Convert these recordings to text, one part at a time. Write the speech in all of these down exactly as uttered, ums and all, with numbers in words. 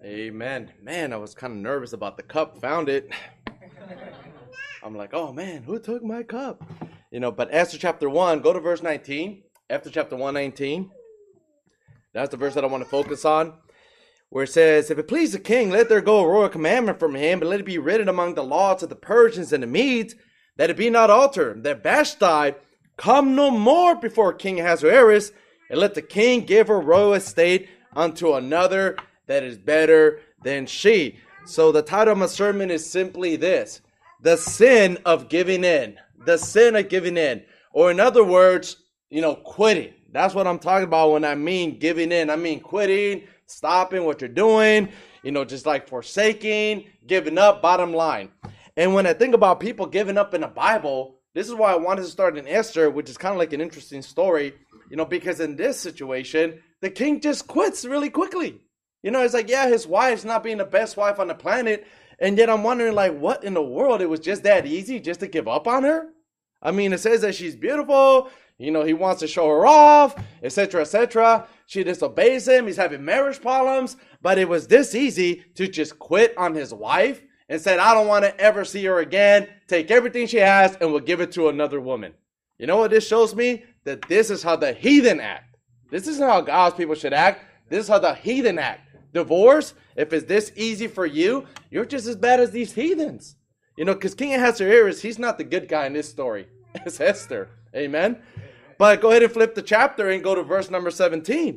Amen. Man, I was kind of nervous about the cup. Found it. I'm like, oh man, who took my cup? You know, but Esther chapter one, go to verse nineteen. Esther chapter one, nineteen. That's the verse that I want to focus on. Where it says, if it please the king, let there go a royal commandment from him, but let it be written among the laws of the Persians and the Medes, that it be not altered, that Vashti come no more before King Ahasuerus, and let the king give her royal estate unto another that is better than she. So the title of my sermon is simply this: the sin of giving in. The sin of giving in. Or in other words, you know, quitting. That's what I'm talking about when I mean giving in. I mean quitting, stopping what you're doing, you know, just like forsaking, giving up, bottom line. And when I think about people giving up in the Bible, this is why I wanted to start in Esther, which is kind of like an interesting story, you know, because in this situation, the king just quits really quickly. You know, it's like, yeah, his wife's not being the best wife on the planet. And yet I'm wondering, like, what in the world? It was just that easy just to give up on her? I mean, it says that she's beautiful. You know, he wants to show her off, et cetera, et cetera. She disobeys him. He's having marriage problems. But it was this easy to just quit on his wife and said, I don't want to ever see her again. Take everything she has and we'll give it to another woman. You know what this shows me? That this is how the heathen act. This isn't how God's people should act. This is how the heathen act. Divorce, if it's this easy for you, you're just as bad as these heathens. You know, because King Ahasuerus, he's not the good guy in this story. It's Esther. Amen. But go ahead and flip the chapter and go to verse number seventeen.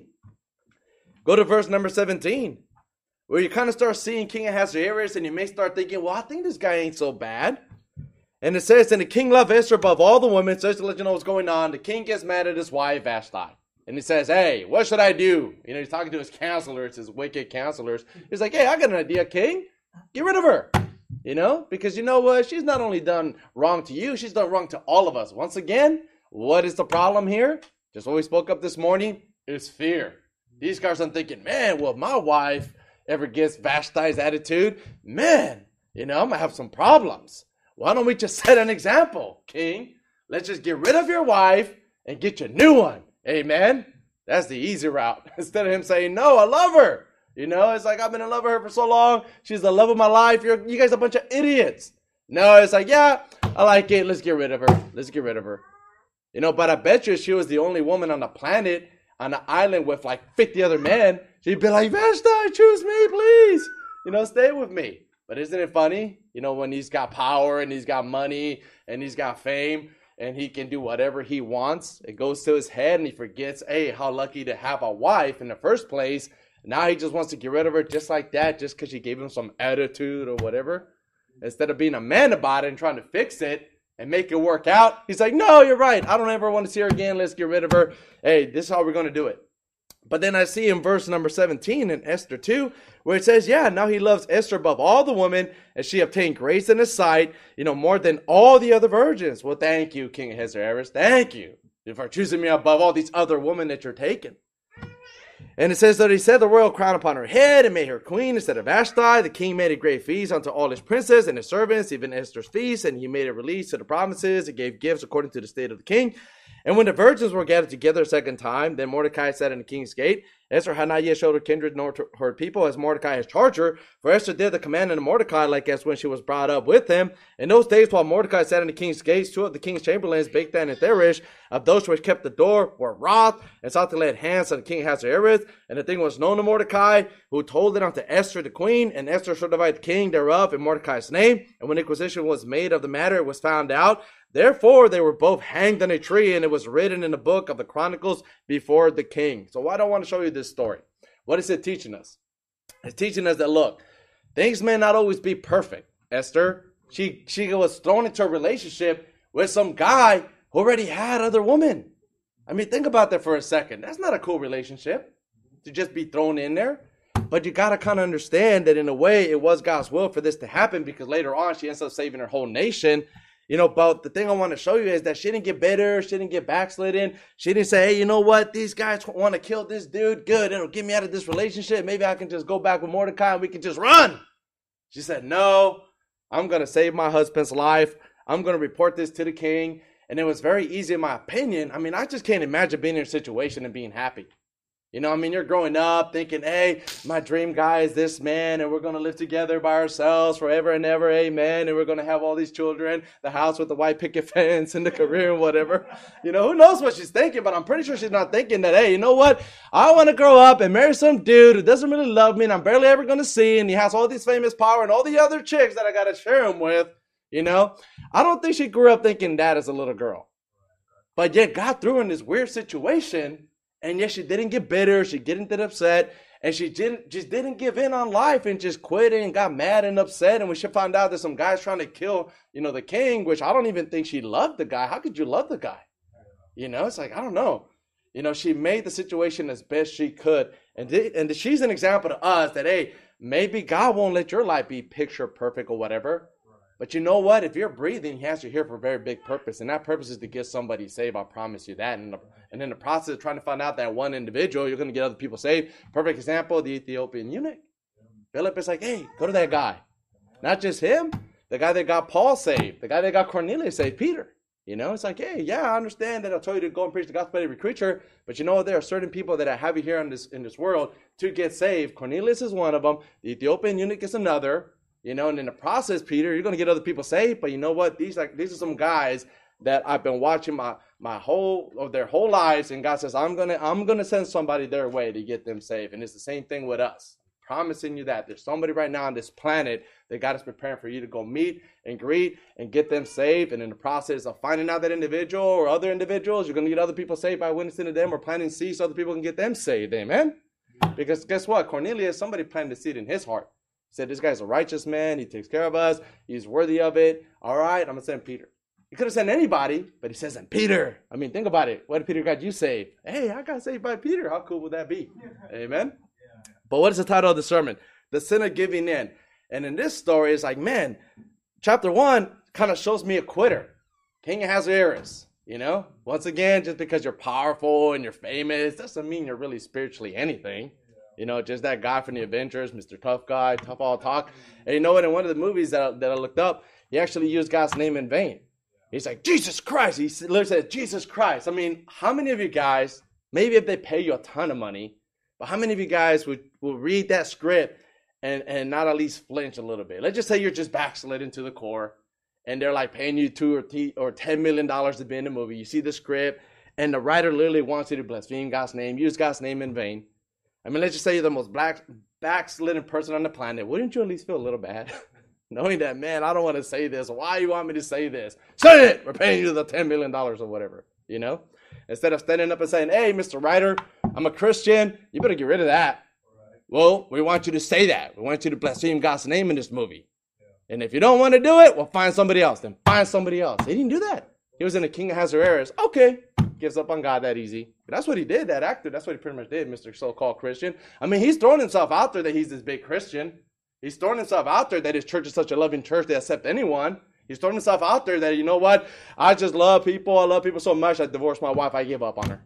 Go to verse number seventeen. Where you kind of start seeing King Ahasuerus and you may start thinking, well, I think this guy ain't so bad. And it says, and the king loved Esther above all the women. So just to let you know what's going on, the king gets mad at his wife, Vashti. And he says, hey, what should I do? You know, he's talking to his counselors, his wicked counselors. He's like, hey, I got an idea, king. Get rid of her. You know, because you know what? She's not only done wrong to you, she's done wrong to all of us. Once again, what is the problem here? Just what we spoke up this morning is fear. These guys are thinking, man, well, if my wife ever gets Vashti's attitude, man, you know, I'm going to have some problems. Why don't we just set an example, king? Let's just get rid of your wife and get you a new one. Amen. That's the easy route. Instead of him saying, no, I love her. You know, it's like, I've been in love with her for so long. She's the love of my life. You're, you guys are a bunch of idiots. No, it's like, yeah, I like it. Let's get rid of her. Let's get rid of her. You know, but I bet you she was the only woman on the planet, on the island with like fifty other men. She'd be like, Vashti, choose me, please. You know, stay with me. But isn't it funny? You know, when he's got power and he's got money and he's got fame, and he can do whatever he wants. It goes to his head and he forgets, hey, how lucky to have a wife in the first place. Now he just wants to get rid of her just like that, just because she gave him some attitude or whatever. Instead of being a man about it and trying to fix it and make it work out, he's like, no, you're right. I don't ever want to see her again. Let's get rid of her. Hey, this is how we're going to do it. But then I see in verse number seventeen in Esther two, where it says, yeah, now he loves Esther above all the women, and she obtained grace in his sight, you know, more than all the other virgins. Well, thank you, King Ahasuerus. Thank you for choosing me above all these other women that you're taking. And it says that he set the royal crown upon her head and made her queen instead of Vashti. The king made a great feast unto all his princes and his servants, even Esther's feast, and he made a release to the provinces and gave gifts according to the state of the king. And when the virgins were gathered together a second time, then Mordecai sat in the king's gate. Esther had not yet showed her kindred nor to her people, as Mordecai has charged her. For Esther did the commandment of Mordecai, like as when she was brought up with him. In those days, while Mordecai sat in the king's gates, two of the king's chamberlains, Bigthan and Teresh, of those which kept the door, were wroth, and sought to lay hands on the king Ahasuerus. And the thing was known to Mordecai, who told it unto Esther the queen. And Esther certified the king thereof in Mordecai's name. And when inquisition was made of the matter, it was found out. Therefore, they were both hanged on a tree, and it was written in the book of the Chronicles before the king. So why do I want to show you this story? What is it teaching us? It's teaching us that, look, things may not always be perfect. Esther, she, she was thrown into a relationship with some guy who already had other women. I mean, think about that for a second. That's not a cool relationship to just be thrown in there. But you got to kind of understand that in a way, it was God's will for this to happen, because later on, she ends up saving her whole nation. You know, but the thing I want to show you is that she didn't get bitter. She didn't get backslidden. She didn't say, hey, you know what? These guys want to kill this dude. Good. It'll get me out of this relationship. Maybe I can just go back with Mordecai and we can just run. She said, no, I'm going to save my husband's life. I'm going to report this to the king. And it was very easy, in my opinion. I mean, I just can't imagine being in a situation and being happy. You know, I mean, you're growing up thinking, hey, my dream guy is this man, and we're going to live together by ourselves forever and ever, amen, and we're going to have all these children, the house with the white picket fence and the career and whatever. You know, who knows what she's thinking, but I'm pretty sure she's not thinking that, hey, you know what? I want to grow up and marry some dude who doesn't really love me and I'm barely ever going to see, and he has all these famous power and all the other chicks that I got to share him with, you know? I don't think she grew up thinking that as a little girl. But yet God threw her in this weird situation. And yet she didn't get bitter, she didn't get upset, and she didn't just didn't give in on life and just quit and got mad and upset. And when she found out that some guy's trying to kill, you know, the king, which I don't even think she loved the guy. How could you love the guy? You know, it's like, I don't know. You know, she made the situation as best she could. And, th- and she's an example to us that, hey, maybe God won't let your life be picture perfect or whatever. But you know what? If you're breathing, he has you here for a very big purpose. And that purpose is to get somebody saved. I promise you that. And, the, and in the process of trying to find out that one individual, you're going to get other people saved. Perfect example, the Ethiopian eunuch. Philip is like, hey, go to that guy. Not just him. The guy that got Paul saved. The guy that got Cornelius saved, Peter. You know, it's like, hey, yeah, I understand that I'll tell you to go and preach the gospel to every creature. But you know, there are certain people that I have you here in this, in this world to get saved. Cornelius is one of them. The Ethiopian eunuch is another. You know, and in the process, Peter, you're going to get other people saved. But you know what? These like these are some guys that I've been watching my my whole of their whole lives, and God says I'm gonna I'm gonna send somebody their way to get them saved. And it's the same thing with us. Promising you that there's somebody right now on this planet that God is preparing for you to go meet and greet and get them saved. And in the process of finding out that individual or other individuals, you're going to get other people saved by witnessing to them or planting seeds so other people can get them saved. Amen. Because guess what? Cornelius, somebody planted a seed in his heart. Said, this guy's a righteous man. He takes care of us. He's worthy of it. All right, I'm going to send Peter. He could have sent anybody, but he says, send Peter. I mean, think about it. What did Peter got you saved? Hey, I got saved by Peter. How cool would that be? Amen? Yeah. But what is the title of the sermon? The Sin of Giving In. And in this story, it's like, man, chapter one kind of shows me a quitter. King Ahasuerus, you know? Once again, just because you're powerful and you're famous doesn't mean you're really spiritually anything. You know, just that guy from the Avengers, Mister Tough Guy, tough all talk. And you know what? In one of the movies that I, that I looked up, he actually used God's name in vain. He's like, Jesus Christ. He literally said, Jesus Christ. I mean, how many of you guys, maybe if they pay you a ton of money, but how many of you guys would, would read that script and, and not at least flinch a little bit? Let's just say you're just backslidden to the core and they're like paying you two or, t- or ten million dollars to be in the movie. You see the script and the writer literally wants you to blaspheme God's name, use God's name in vain. I mean, let's just say you're the most black, backslidden person on the planet. Wouldn't you at least feel a little bad? Knowing that, man, I don't want to say this. Why you want me to say this? Say it! We're paying you the ten million dollars or whatever, you know? Instead of standing up and saying, hey, Mister Writer, I'm a Christian. You better get rid of that. Right. Well, we want you to say that. We want you to blaspheme God's name in this movie. Yeah. And if you don't want to do it, well, find somebody else. Then find somebody else. He didn't do that. He was in the King Ahasuerus. Okay. Gives up on God that easy. But that's what he did, that actor. That's what he pretty much did, Mister So-called Christian. I mean, he's throwing himself out there that he's this big Christian. He's throwing himself out there that his church is such a loving church that accepts anyone. He's throwing himself out there that, you know what? I just love people. I love people so much. I divorced my wife. I give up on her.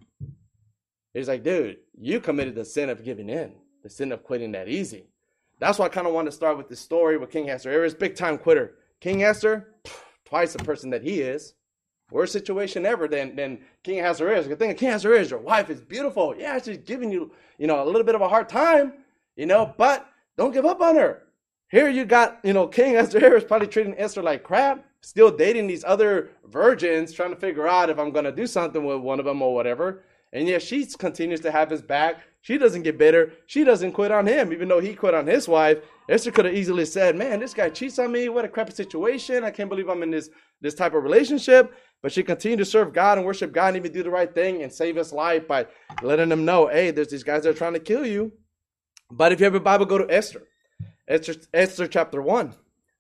He's like, dude, you committed the sin of giving in. The sin of quitting that easy. That's why I kind of want to start with this story with King Ahasuerus. Big time quitter. King Esther, twice the person that he is. Worst situation ever than, than King Ahasuerus. You think of King Ahasuerus, your wife is beautiful. Yeah, she's giving you, you know, a little bit of a hard time, you know, but don't give up on her. Here you got, you know, King Ahasuerus probably treating Esther like crap, still dating these other virgins, trying to figure out if I'm going to do something with one of them or whatever. And yet she continues to have his back. She doesn't get bitter. She doesn't quit on him, even though he quit on his wife. Esther could have easily said, man, this guy cheats on me. What a crappy situation. I can't believe I'm in this, this type of relationship. But she continued to serve God and worship God and even do the right thing and save his life by letting him know, hey, there's these guys that are trying to kill you. But if you have a Bible, go to Esther. Esther, Esther chapter one.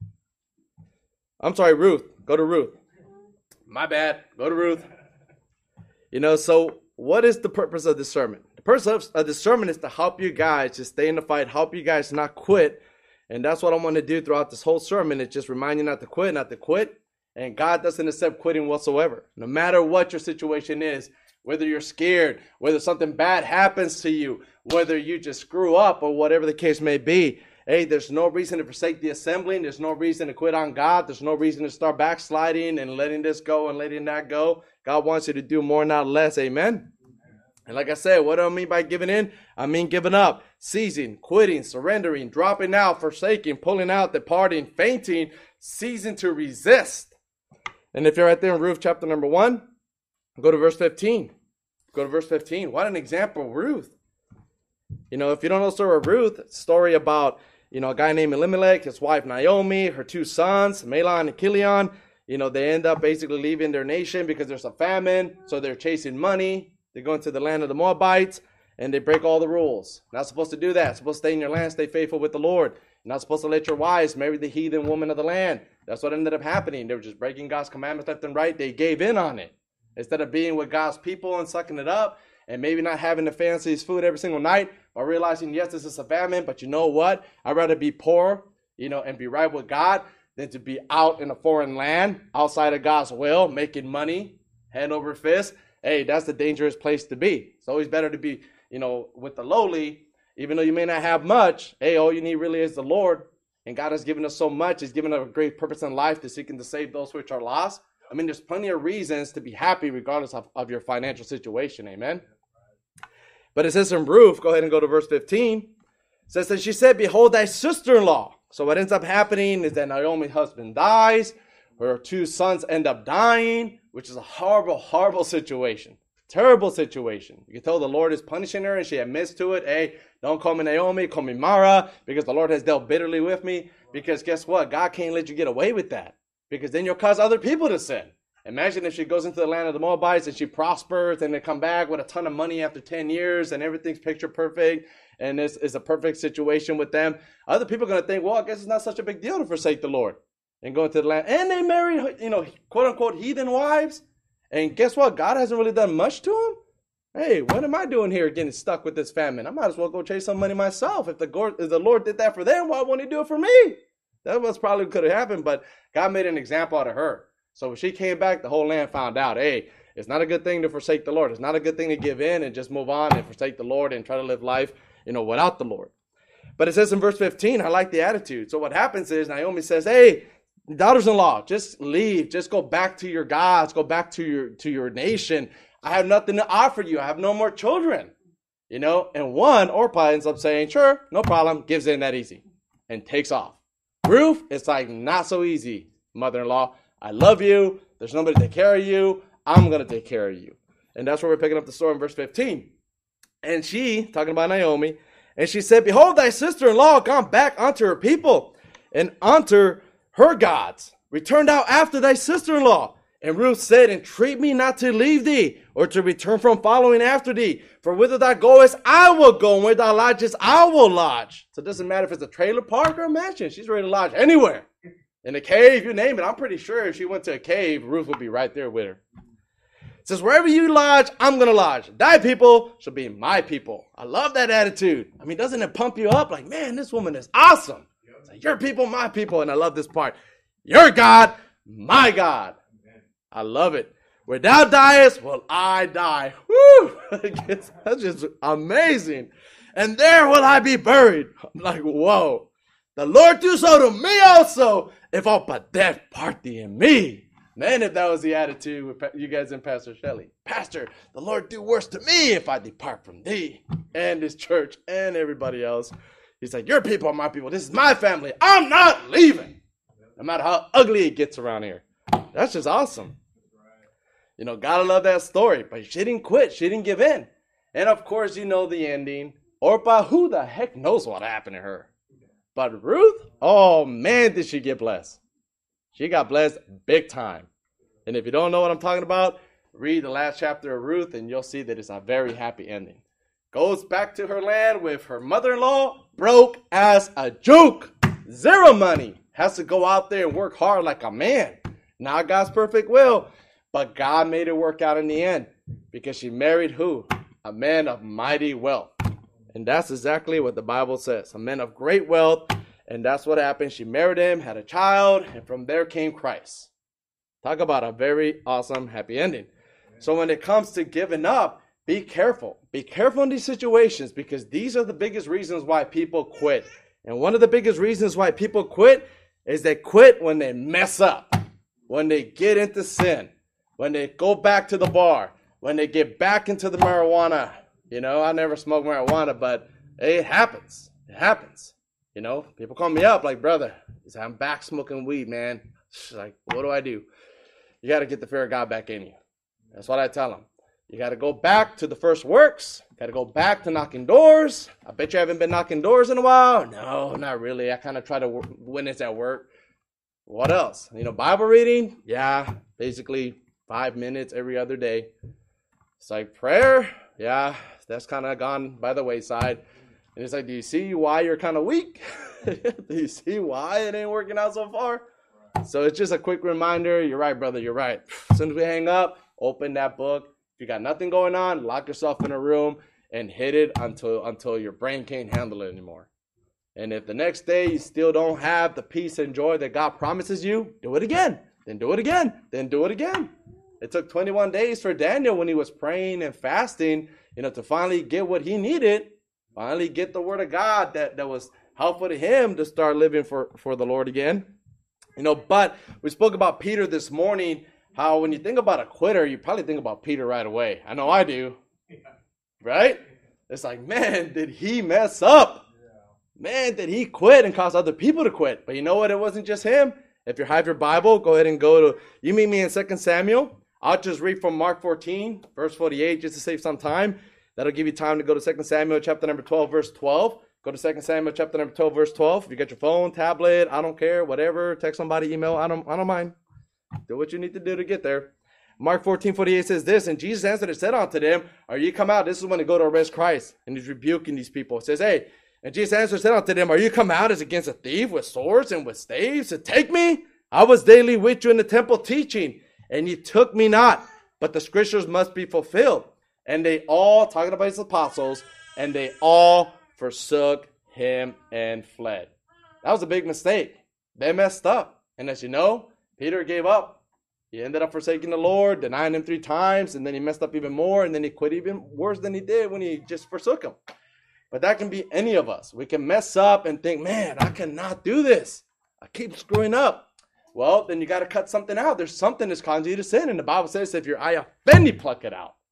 I'm sorry, Ruth. Go to Ruth. My bad. Go to Ruth. You know, so what is the purpose of this sermon? The purpose of this sermon is to help you guys to stay in the fight, help you guys not quit. And that's what I want to do throughout this whole sermon, is just remind you not to quit, not to quit. And God doesn't accept quitting whatsoever. No matter what your situation is, whether you're scared, whether something bad happens to you, whether you just screw up or whatever the case may be, hey, there's no reason to forsake the assembling. There's no reason to quit on God. There's no reason to start backsliding and letting this go and letting that go. God wants you to do more, not less. Amen? And like I said, what do I mean by giving in? I mean giving up, ceasing, quitting, surrendering, dropping out, forsaking, pulling out, departing, fainting, ceasing to resist. And if you're right there in Ruth chapter number one, go to verse fifteen. Go to verse fifteen. What an example of Ruth. You know, if you don't know the story of Ruth, it's a story about, you know, a guy named Elimelech, his wife Naomi, her two sons, Mahlon and Chilion. You know, they end up basically leaving their nation because there's a famine. So they're chasing money. They go into the land of the Moabites and they break all the rules. Not supposed to do that. Supposed to stay in your land, stay faithful with the Lord. You're not supposed to let your wives marry the heathen woman of the land. That's what ended up happening. They were just breaking God's commandments left and right. They gave in on it. Instead of being with God's people and sucking it up and maybe not having the fanciest food every single night, or realizing, yes, this is a famine, but you know what? I'd rather be poor, you know, and be right with God than to be out in a foreign land, outside of God's will, making money, hand over fist. Hey, that's a dangerous place to be. It's always better to be, you know, with the lowly, even though you may not have much. Hey, all you need really is the Lord. And God has given us so much. He's given us a great purpose in life to seeking to save those which are lost. I mean, there's plenty of reasons to be happy regardless of, of your financial situation. Amen. But it says in Ruth, go ahead and go to verse fifteen. It says that she said, behold, thy sister-in-law. So what ends up happening is that Naomi's husband dies. Her two sons end up dying, which is a horrible, horrible situation. Terrible situation. You can tell the Lord is punishing her and she admits to it. Hey, don't call me Naomi, call me Mara, because the Lord has dealt bitterly with me. Because guess what? God can't let you get away with that. Because then you'll cause other people to sin. Imagine if she goes into the land of the Moabites and she prospers and they come back with a ton of money after ten years and everything's picture perfect and it's, it's a perfect situation with them. Other people are going to think, well, I guess it's not such a big deal to forsake the Lord and go into the land. And they marry, you know, quote unquote heathen wives. And guess what? God hasn't really done much to them. Hey, what am I doing here getting stuck with this famine? I might as well go chase some money myself. If the, Lord, if the Lord did that for them, why won't he do it for me? That was probably could have happened, but God made an example out of her. So when she came back, the whole land found out, hey, it's not a good thing to forsake the Lord. It's not a good thing to give in and just move on and forsake the Lord and try to live life, you know, without the Lord. But it says in verse fifteen, I like the attitude. So what happens is Naomi says, hey, daughters-in-law, just leave. Just go back to your gods. Go back to your, to your nation. I have nothing to offer you. I have no more children. You know, and one, Orpah ends up saying, sure, no problem. Gives in that easy and takes off. Ruth, it's like not so easy, mother-in-law. I love you. There's nobody to take care of you. I'm going to take care of you. And that's where we're picking up the story in verse fifteen. And she, talking about Naomi, and she said, behold, thy sister-in-law gone back unto her people and unto her gods. Returned out after thy sister-in-law. And Ruth said, entreat me not to leave thee or to return from following after thee. For whither thou goest, I will go. And where thou lodgest, I will lodge. So it doesn't matter if it's a trailer park or a mansion. She's ready to lodge anywhere. In a cave, you name it. I'm pretty sure if she went to a cave, Ruth would be right there with her. It says, wherever you lodge, I'm going to lodge. Thy people shall be my people. I love that attitude. I mean, doesn't it pump you up? Like, man, this woman is awesome. It's like, your people, my people. And I love this part. Your God, my God. I love it. Where thou diest, will I die. Woo! That's just amazing. And there will I be buried. I'm like, whoa. The Lord do so to me also, if all but death part thee and me. Man, if that was the attitude with you guys and Pastor Shelley. Pastor, the Lord do worse to me if I depart from thee and this church and everybody else. He's like, your people are my people. This is my family. I'm not leaving. No matter how ugly it gets around here. That's just awesome. You know, gotta love that story. But she didn't quit. She didn't give in. And of course, you know the ending. Orpah, who the heck knows what happened to her? But Ruth, oh man, did she get blessed. She got blessed big time. And if you don't know what I'm talking about, read the last chapter of Ruth and you'll see that it's a very happy ending. Goes back to her land with her mother-in-law, broke as a joke. Zero money. Has to go out there and work hard like a man. Not God's perfect will. But God made it work out in the end. Because she married who? A man of mighty wealth. And that's exactly what the Bible says. A man of great wealth. And that's what happened. She married him, had a child, and from there came Christ. Talk about a very awesome, happy ending. So when it comes to giving up, be careful. Be careful in these situations because these are the biggest reasons why people quit. And one of the biggest reasons why people quit is they quit when they mess up, when they get into sin, when they go back to the bar, when they get back into the marijuana. You know, I never smoked marijuana, but it happens. It happens. You know, people call me up like, brother, I'm back smoking weed, man. Like, what do I do? You got to get the fear of God back in you. That's what I tell them. You got to go back to the first works. Got to go back to knocking doors. I bet you haven't been knocking doors in a while. No, not really. I kind of try to w- witness at work. What else? You know, Bible reading? Yeah, basically five minutes every other day. It's like prayer? Yeah, that's kind of gone by the wayside. And it's like, do you see why you're kind of weak? Do you see why it ain't working out so far? So it's just a quick reminder. You're right, brother. You're right. As soon as we hang up, open that book. If you got nothing going on, lock yourself in a room and hit it until until your brain can't handle it anymore. And if the next day you still don't have the peace and joy that God promises you, do it again. Then do it again. Then do it again. It took twenty-one days for Daniel when he was praying and fasting, you know, to finally get what he needed. Finally get the word of God that, that was helpful to him to start living for, for the Lord again. You know, but we spoke about Peter this morning, how when you think about a quitter, you probably think about Peter right away. I know I do. Right? It's like, man, did he mess up? Man, did he quit and cause other people to quit? But you know what? It wasn't just him. If you have your Bible, go ahead and go to, you meet me in Second Samuel. I'll just read from Mark fourteen, verse forty-eight, just to save some time. That'll give you time to go to Second Samuel chapter number twelve, verse twelve. Go to Second Samuel chapter number twelve, verse twelve. If you got your phone, tablet, I don't care, whatever, text somebody, email, I don't I don't mind. Do what you need to do to get there. Mark fourteen, forty-eight says this, and Jesus answered and said unto them, are you come out? This is when they go to arrest Christ. And he's rebuking these people. It says, hey, and Jesus answered and said unto them, are you come out as against a thief with swords and with staves to take me? I was daily with you in the temple teaching, and ye took me not, but the scriptures must be fulfilled. And they all, talking about his apostles, and they all forsook him and fled. That was a big mistake. They messed up. And as you know, Peter gave up. He ended up forsaking the Lord, denying him three times, and then he messed up even more, and then he quit even worse than he did when he just forsook him. But that can be any of us. We can mess up and think, man, I cannot do this. I keep screwing up. Well, then you got to cut something out. There's something that's causing you to sin. And the Bible says if your eye offend you, pluck it out.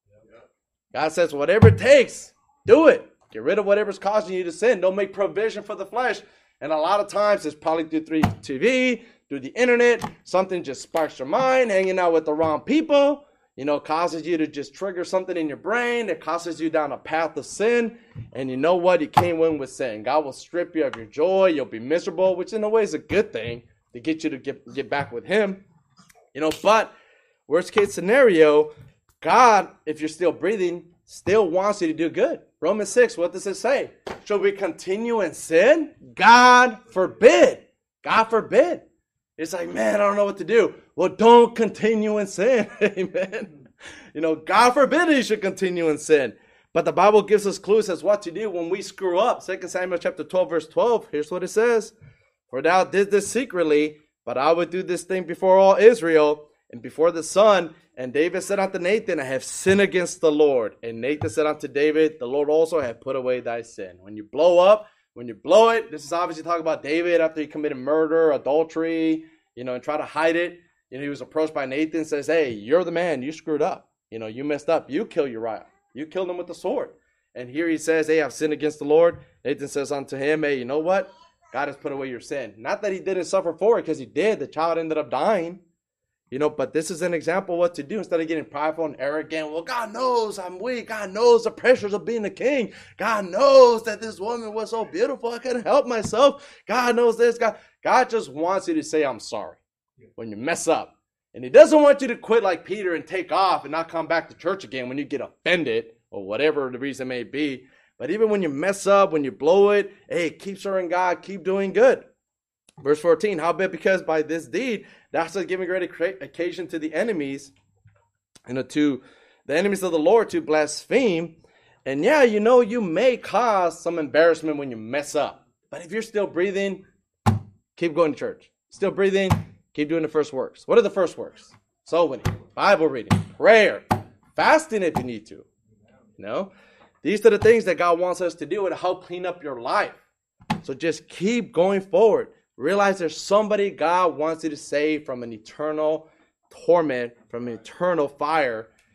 God says whatever it takes, do it. Get rid of whatever's causing you to sin. Don't make provision for the flesh. And a lot of times it's probably through T V, through the internet. Something just sparks your mind, hanging out with the wrong people. You know, causes you to just trigger something in your brain that causes you down a path of sin. And you know what? You can't win with sin. God will strip you of your joy. You'll be miserable, which in a way is a good thing to get you to get, get back with him. You know, but worst case scenario, God, if you're still breathing, still wants you to do good. Romans six, what does it say? Shall we continue in sin? God forbid. God forbid. It's like, man, I don't know what to do. Well, don't continue in sin. Amen. You know, God forbid you should continue in sin. But the Bible gives us clues as what to do when we screw up. Second Samuel chapter twelve, verse twelve. Here's what it says. For thou did this secretly, but I would do this thing before all Israel and before the sun. And David said unto Nathan, I have sinned against the Lord. And Nathan said unto David, the Lord also hath put away thy sin. When you blow up, when you blow it, this is obviously talking about David after he committed murder, adultery, you know, and try to hide it. You know, he was approached by Nathan and says, hey, you're the man. You screwed up. You know, you messed up. You killed Uriah. You killed him with the sword. And here he says, hey, I've sinned against the Lord. Nathan says unto him, hey, you know what? God has put away your sin. Not that he didn't suffer for it, because he did. The child ended up dying. You know, but this is an example of what to do instead of getting prideful and arrogant. Well, God knows I'm weak. God knows the pressures of being a king. God knows that this woman was so beautiful. I couldn't help myself. God knows this. God, God just wants you to say, I'm sorry when you mess up. And he doesn't want you to quit like Peter and take off and not come back to church again when you get offended or whatever the reason may be. But even when you mess up, when you blow it, hey, keep serving God, keep doing good. Verse fourteen, howbeit because by this deed, thou hast given great occasion to the enemies, you know, to the enemies of the Lord to blaspheme. And yeah, you know, you may cause some embarrassment when you mess up. But if you're still breathing, keep going to church. Still breathing, keep doing the first works. What are the first works? Soul winning, Bible reading, prayer, fasting if you need to. You know, these are the things that God wants us to do to help clean up your life. So just keep going forward. Realize there's somebody God wants you to save from an eternal torment, from an eternal fire.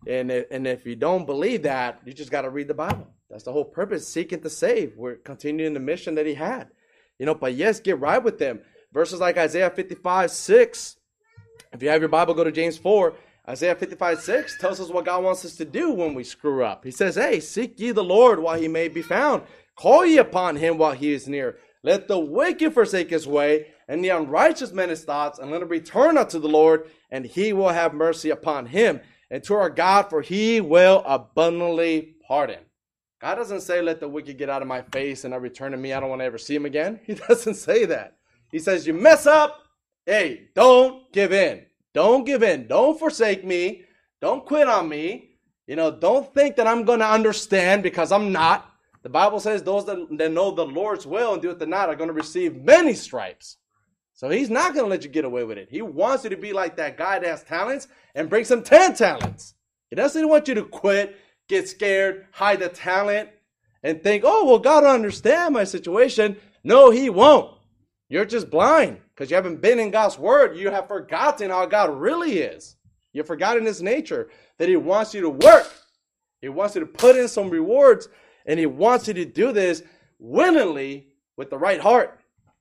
And if, and if you don't believe that, you just got to read the Bible. That's the whole purpose, seeking to save. We're continuing the mission that he had. You know, but yes, get right with them. Verses like Isaiah fifty-five, six. If you have your Bible, go to James four. Isaiah fifty-five, six tells us what God wants us to do when we screw up. He says, hey, seek ye the Lord while he may be found. Call ye upon him while he is near. Let the wicked forsake his way, and the unrighteous man his thoughts, and let him return unto the Lord, and he will have mercy upon him. And to our God, for he will abundantly pardon. God doesn't say, let the wicked get out of my face and I return to me. I don't want to ever see him again. He doesn't say that. He says, you mess up. Hey, don't give in. Don't give in. Don't forsake me. Don't quit on me. You know, don't think that I'm going to understand, because I'm not. The Bible says those that, that know the Lord's will and do it not are going to receive many stripes. So he's not going to let you get away with it. He wants you to be like that guy that has talents and brings him ten talents. He doesn't want you to quit, get scared, hide the talent, and think, oh, well, God will understand my situation. No, he won't. You're just blind because you haven't been in God's word. You have forgotten how God really is. You've forgotten his nature, that he wants you to work. He wants you to put in some rewards, and he wants you to do this willingly with the right heart.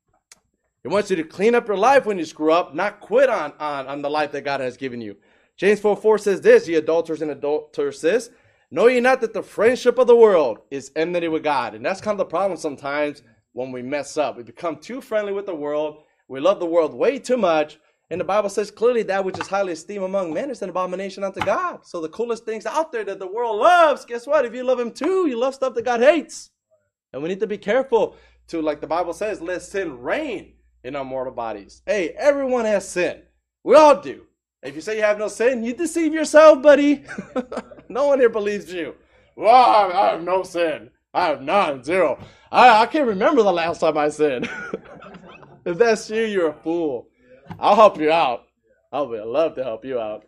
He wants you to clean up your life when you screw up, not quit on, on, on the life that God has given you. James four four says this, ye adulterers and adulteresses, know ye not that the friendship of the world is enmity with God? And that's kind of the problem sometimes when we mess up. We become too friendly with the world. We love the world way too much. And the Bible says clearly that which is highly esteemed among men is an abomination unto God. So the coolest things out there that the world loves, guess what? If you love him too, you love stuff that God hates. And we need to be careful to, like the Bible says, let sin reign in our mortal bodies. Hey, everyone has sin. We all do. If you say you have no sin, you deceive yourself, buddy. No one here believes you. Well, I have no sin. I have none, zero. I, I can't remember the last time I sinned. If that's you, you're a fool. I'll help you out. I would love to help you out.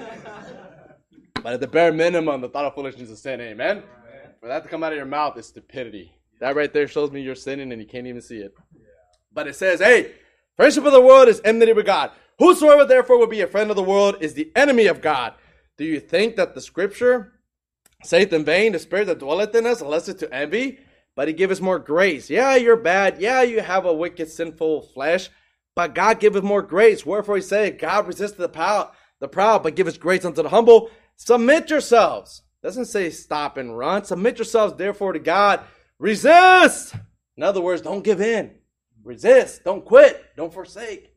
But at the bare minimum, the thought of foolishness is sin. Amen? For that to come out of your mouth is stupidity. That right there shows me you're sinning and you can't even see it. But it says, hey, friendship of the world is enmity with God. Whosoever therefore will be a friend of the world is the enemy of God. Do you think that the scripture saith in vain, the spirit that dwelleth in us, unless it's to envy? But he giveth more grace. Yeah, you're bad. Yeah, you have a wicked, sinful flesh. But God giveth more grace. Wherefore he said, God resisteth the proud, the proud, but giveth grace unto the humble. Submit yourselves. Doesn't say stop and run. Submit yourselves therefore to God. Resist. In other words, don't give in. Resist. Don't quit. Don't forsake.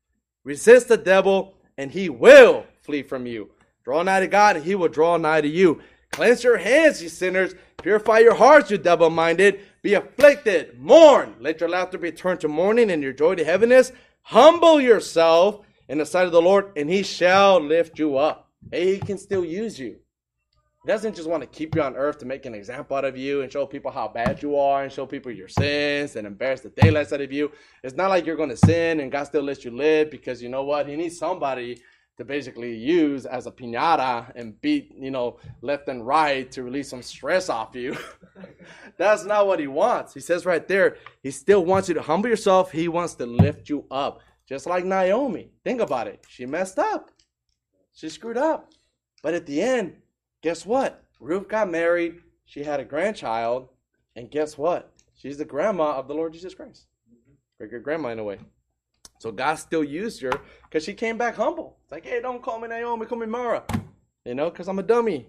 Resist the devil, and he will flee from you. Draw nigh to God, and he will draw nigh to you. Cleanse your hands, you sinners. Purify your hearts, you double-minded. Be afflicted. Mourn. Let your laughter be turned to mourning, and your joy to heaviness. Humble yourself in the sight of the Lord, and he shall lift you up. Hey, he can still use you. He doesn't just want to keep you on earth to make an example out of you and show people how bad you are and show people your sins and embarrass the daylights out of you. It's not like you're going to sin and God still lets you live, because you know what? He needs somebody to basically use as a piñata and beat, you know, left and right to release some stress off you. That's not what he wants. He says right there, he still wants you to humble yourself. He wants to lift you up. Just like Naomi. Think about it. She messed up. She screwed up. But at the end, guess what? Ruth got married. She had a grandchild. And guess what? She's the grandma of the Lord Jesus Christ. Great grandma in a way. So God still used her because she came back humble. It's like, hey, don't call me Naomi, call me Mara. You know, because I'm a dummy.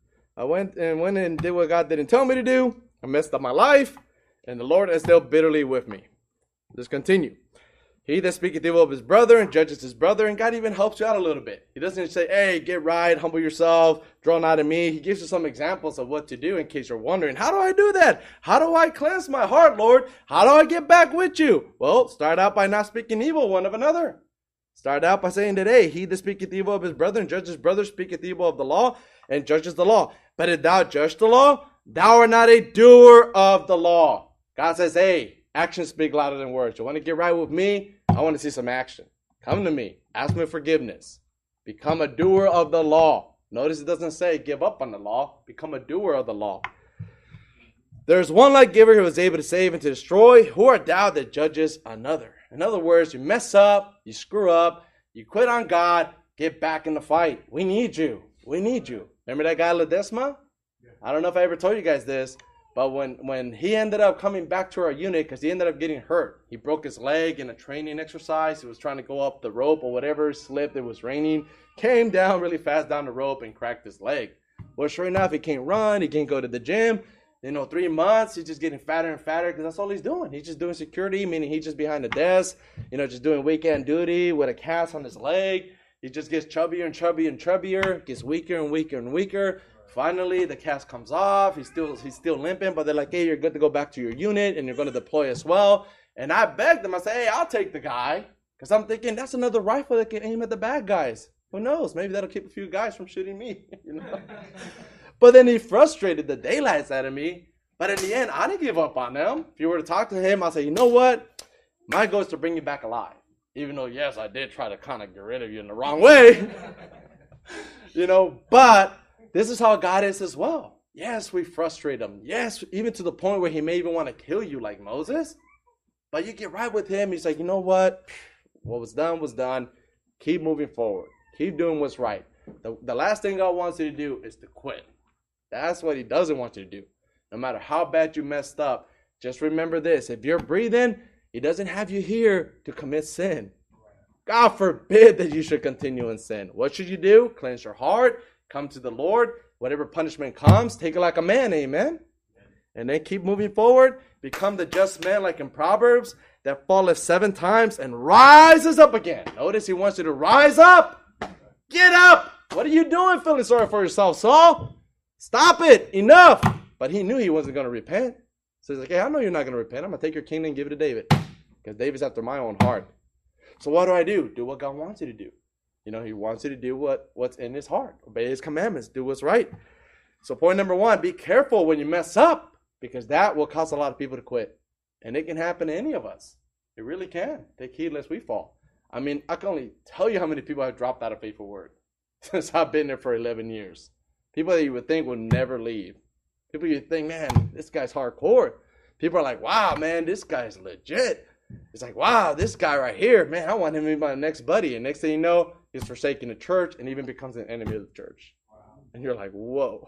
I went and went and did what God didn't tell me to do. I messed up my life. And the Lord is still bitterly with me. Let's continue. He that speaketh evil of his brother and judges his brother, and God even helps you out a little bit. He doesn't say, hey, get right, humble yourself, draw nigh to me. He gives you some examples of what to do in case you're wondering, how do I do that? How do I cleanse my heart, Lord? How do I get back with you? Well, start out by not speaking evil one of another. Start out by saying that, hey, he that speaketh evil of his brother and judges his brother speaketh evil of the law and judges the law. But if thou judge the law, thou art not a doer of the law. God says, hey, actions speak louder than words. You want to get right with me? I want to see some action. Come to me. Ask me forgiveness. Become a doer of the law. Notice it doesn't say give up on the law. Become a doer of the law. There's one like giver who is able to save and to destroy. Who art thou that judges another? In other words, you mess up, you screw up, you quit on God, get back in the fight. We need you. We need you. Remember that guy Ledesma? I don't know if I ever told you guys this, but when, when he ended up coming back to our unit, because he ended up getting hurt. He broke his leg in a training exercise. He was trying to go up the rope or whatever, slipped, it was raining, came down really fast down the rope and cracked his leg. Well, sure enough, he can't run, he can't go to the gym. You know, three months, he's just getting fatter and fatter because that's all he's doing. He's just doing security, meaning he's just behind the desk, you know, just doing weekend duty with a cast on his leg. He just gets chubbier and chubbier and chubbier, gets weaker and weaker and weaker. Finally, the cast comes off. He's still he's still limping, but they're like, hey, you're good to go back to your unit, and you're going to deploy as well. And I begged them. I said, hey, I'll take the guy, because I'm thinking that's another rifle that can aim at the bad guys. Who knows? Maybe that'll keep a few guys from shooting me, you know. But then he frustrated the daylights out of me. But in the end, I didn't give up on them. If you were to talk to him, I'll say, you know what? My goal is to bring you back alive. Even though, yes, I did try to kind of get rid of you in the wrong way. You know, but this is how God is as well. Yes, we frustrate him. Yes, even to the point where he may even want to kill you like Moses. But you get right with him. He's like, you know what? What was done was done. Keep moving forward. Keep doing what's right. The, the last thing God wants you to do is to quit. That's what he doesn't want you to do. No matter how bad you messed up, just remember this. If you're breathing, he doesn't have you here to commit sin. God forbid that you should continue in sin. What should you do? Cleanse your heart. Come to the Lord. Whatever punishment comes, take it like a man. Amen. And then keep moving forward. Become the just man like in Proverbs that falleth seven times and rises up again. Notice he wants you to rise up. Get up. What are you doing feeling sorry for yourself, Saul? Stop it. Enough. But he knew he wasn't going to repent. So he's like, hey, I know you're not going to repent. I'm going to take your kingdom and give it to David. Because David's after my own heart. So what do I do? Do what God wants you to do. You know, he wants you to do what, what's in his heart. Obey his commandments. Do what's right. So point number one, be careful when you mess up. Because that will cause a lot of people to quit. And it can happen to any of us. It really can. Take heed lest we fall. I mean, I can only tell you how many people have dropped out of Faithful Word. Since I've been there for eleven years. People that you would think would never leave. People you think, man, this guy's hardcore. People are like, wow, man, this guy's legit. It's like, wow, this guy right here, man, I want him to be my next buddy. And next thing you know, he's forsaking the church and even becomes an enemy of the church. Wow. And you're like, whoa.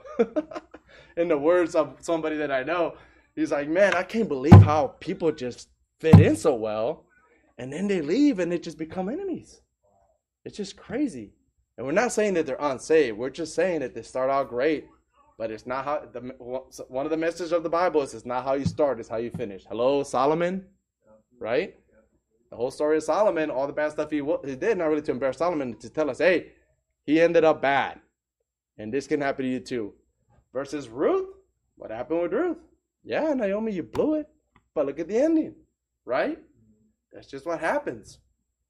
In the words of somebody that I know, he's like, man, I can't believe how people just fit in so well. And then they leave and they just become enemies. It's just crazy. And we're not saying that they're unsaved. We're just saying that they start out great. But it's not how, the, one of the messages of the Bible is it's not how you start, it's how you finish. Hello, Solomon, right? The whole story of Solomon, all the bad stuff he, he did, not really to embarrass Solomon, to tell us, hey, he ended up bad. And this can happen to you too. Versus Ruth, what happened with Ruth? Yeah, Naomi, you blew it. But look at the ending, right? That's just what happens.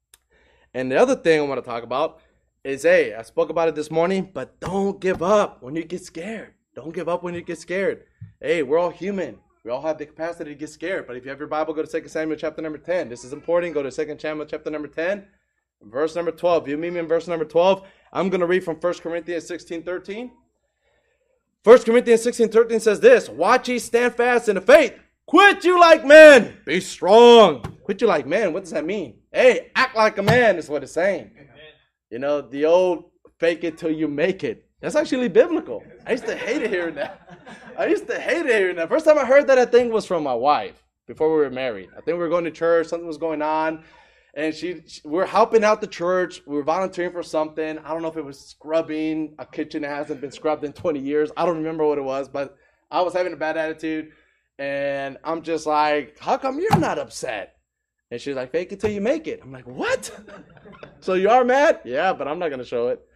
And the other thing I want to talk about is, hey, I spoke about it this morning, but don't give up when you get scared. Don't give up when you get scared. Hey, we're all human. We all have the capacity to get scared. But if you have your Bible, go to Second Samuel chapter number ten. This is important. Go to Second Samuel chapter number ten, verse number twelve. If you meet me in verse number twelve, I'm going to read from First Corinthians sixteen thirteen. First Corinthians sixteen thirteen says this, watch ye stand fast in the faith. Quit you like men. Be strong. Quit you like men. What does that mean? Hey, act like a man is what it's saying. Amen. You know, the old fake it till you make it. That's actually biblical. I used to hate it hearing that. I used to hate it hearing that. First time I heard that, I think was from my wife before we were married. I think we were going to church. Something was going on. And she, she we were helping out the church. We were volunteering for something. I don't know if it was scrubbing a kitchen that hasn't been scrubbed in twenty years. I don't remember what it was, but I was having a bad attitude. And I'm just like, how come you're not upset? And she's like, fake it till you make it. I'm like, what? So you are mad? Yeah, but I'm not going to show it.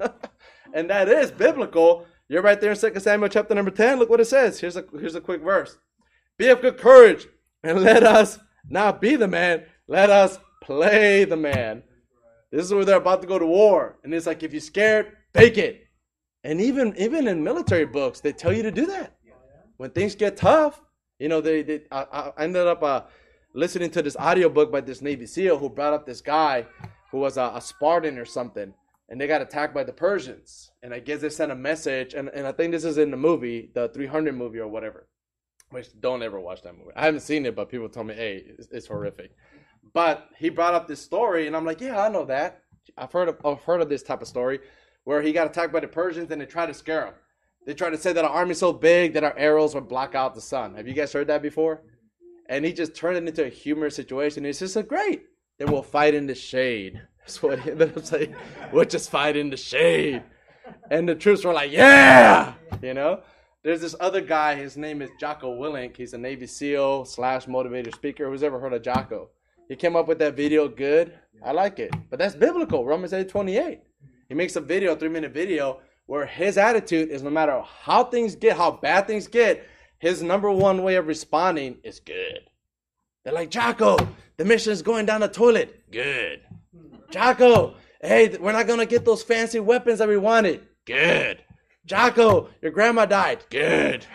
And that is biblical. You're right there in Second Samuel chapter number ten. Look what it says. Here's a, here's a quick verse. Be of good courage, and let us not be the man. Let us play the man. This is where they're about to go to war. And it's like, if you're scared, fake it. And even, even in military books, they tell you to do that. When things get tough, you know, they, they I, I ended up uh, listening to this audiobook by this Navy SEAL who brought up this guy who was a, a Spartan or something. And they got attacked by the Persians. And I guess they sent a message. And, and I think this is in the movie, the three hundred movie or whatever. Which, don't ever watch that movie. I haven't seen it, but people tell me, hey, it's, it's horrific. But he brought up this story. And I'm like, yeah, I know that. I've heard of, I've heard of this type of story. where he got attacked by the Persians and they tried to scare him. They tried to say that our army's so big that our arrows would block out the sun. Have you guys heard that before? And he just turned it into a humorous situation. He says, so great. Then we'll fight in the shade. That's what he ended up saying. We'll just fight in the shade. And the troops were like, yeah! You know? There's this other guy. His name is Jocko Willink. He's a Navy SEAL slash motivator speaker. Who's ever heard of Jocko? He came up with that video good. I like it. But that's biblical. Romans eight twenty-eight. He makes a video, a three-minute video, where his attitude is no matter how things get, how bad things get, his number one way of responding is good. They're like, Jocko, the mission is going down the toilet. Good. Jocko, hey, we're not going to get those fancy weapons that we wanted. Good. Jocko, your grandma died. Good.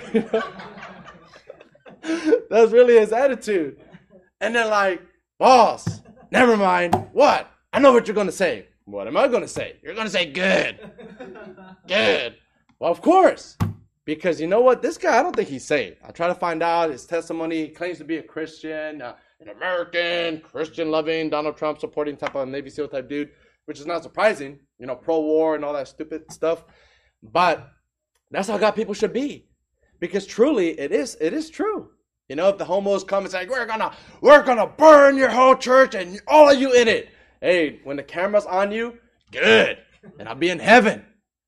That's really his attitude. And they're like, boss, never mind. What? I know what you're going to say. What am I going to say? You're going to say good. Good. Well, of course. Because you know what? This guy, I don't think he's saved. I try to find out his testimony. He claims to be a Christian, uh, an American, Christian-loving, Donald Trump supporting type of Navy SEAL type dude, which is not surprising. You know, pro-war and all that stupid stuff. But that's how God people should be. Because truly, it is it is true. You know, if the homos come and say, we're gonna, we're gonna burn your whole church and all of you in it. Hey, when the camera's on you, good. And I'll be in heaven.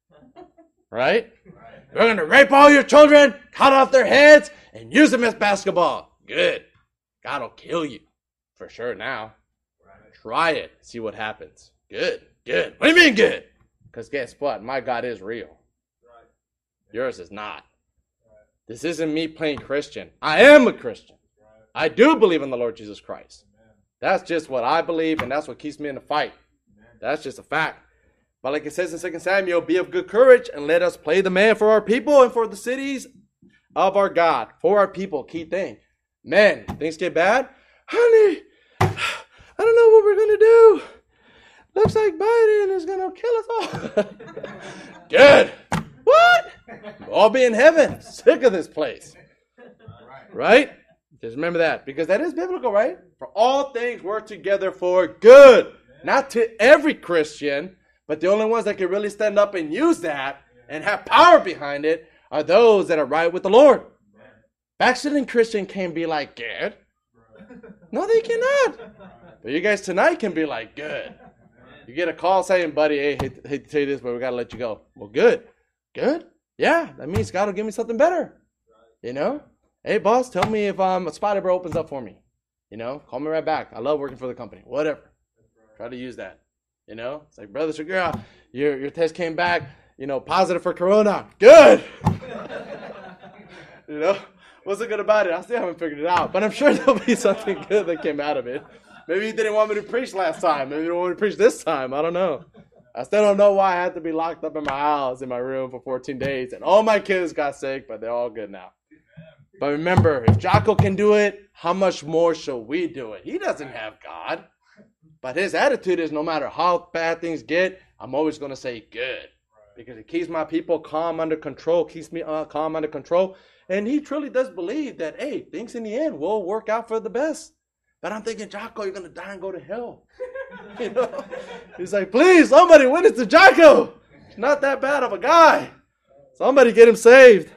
Right? We're going to rape all your children, cut off their heads, and use them as basketball. Good. God will kill you. For sure now. Try it. See what happens. Good. Good. What do you mean good? Because guess what? My God is real. Yours is not. This isn't me playing Christian. I am a Christian. I do believe in the Lord Jesus Christ. That's just what I believe, and that's what keeps me in the fight. That's just a fact. But like it says in Second Samuel, be of good courage, and let us play the man for our people and for the cities of our God. For our people, key thing. Men, things get bad. Honey, I don't know what we're going to do. Looks like Biden is going to kill us all. Good. What? We'll all be in heaven. Sick of this place. Right? Just remember that, because that is biblical, right? For all things work together for good. Not to every Christian, but the only ones that can really stand up and use that and have power behind it are those that are right with the Lord. Backsliding Christian can be like, good. No, they cannot. But you guys tonight can be like, good. You get a call saying, buddy, hey, hate, hate to tell you this, but we got to let you go. Well, good. Good? Yeah, that means God will give me something better. You know? Hey, boss, tell me if um, a Spider Bro opens up for me. You know, call me right back. I love working for the company. Whatever. Try to use that. You know, it's like, brother, girl, your your test came back, you know, positive for corona. Good. You know, what's so good about it? I still haven't figured it out, but I'm sure there'll be something good that came out of it. Maybe he didn't want me to preach last time. Maybe he didn't want me to preach this time. I don't know. I still don't know why I had to be locked up in my house, in my room for fourteen days, and all my kids got sick, but they're all good now. But remember, if Jocko can do it, how much more shall we do it? He doesn't have God. But his attitude is no matter how bad things get, I'm always going to say good. Because it keeps my people calm, under control, keeps me uh, calm, under control. And he truly does believe that, hey, things in the end will work out for the best. But I'm thinking, Jocko, you're going to die and go to hell. You know? He's like, please, somebody witness to Jocko. He's not that bad of a guy. Somebody get him saved.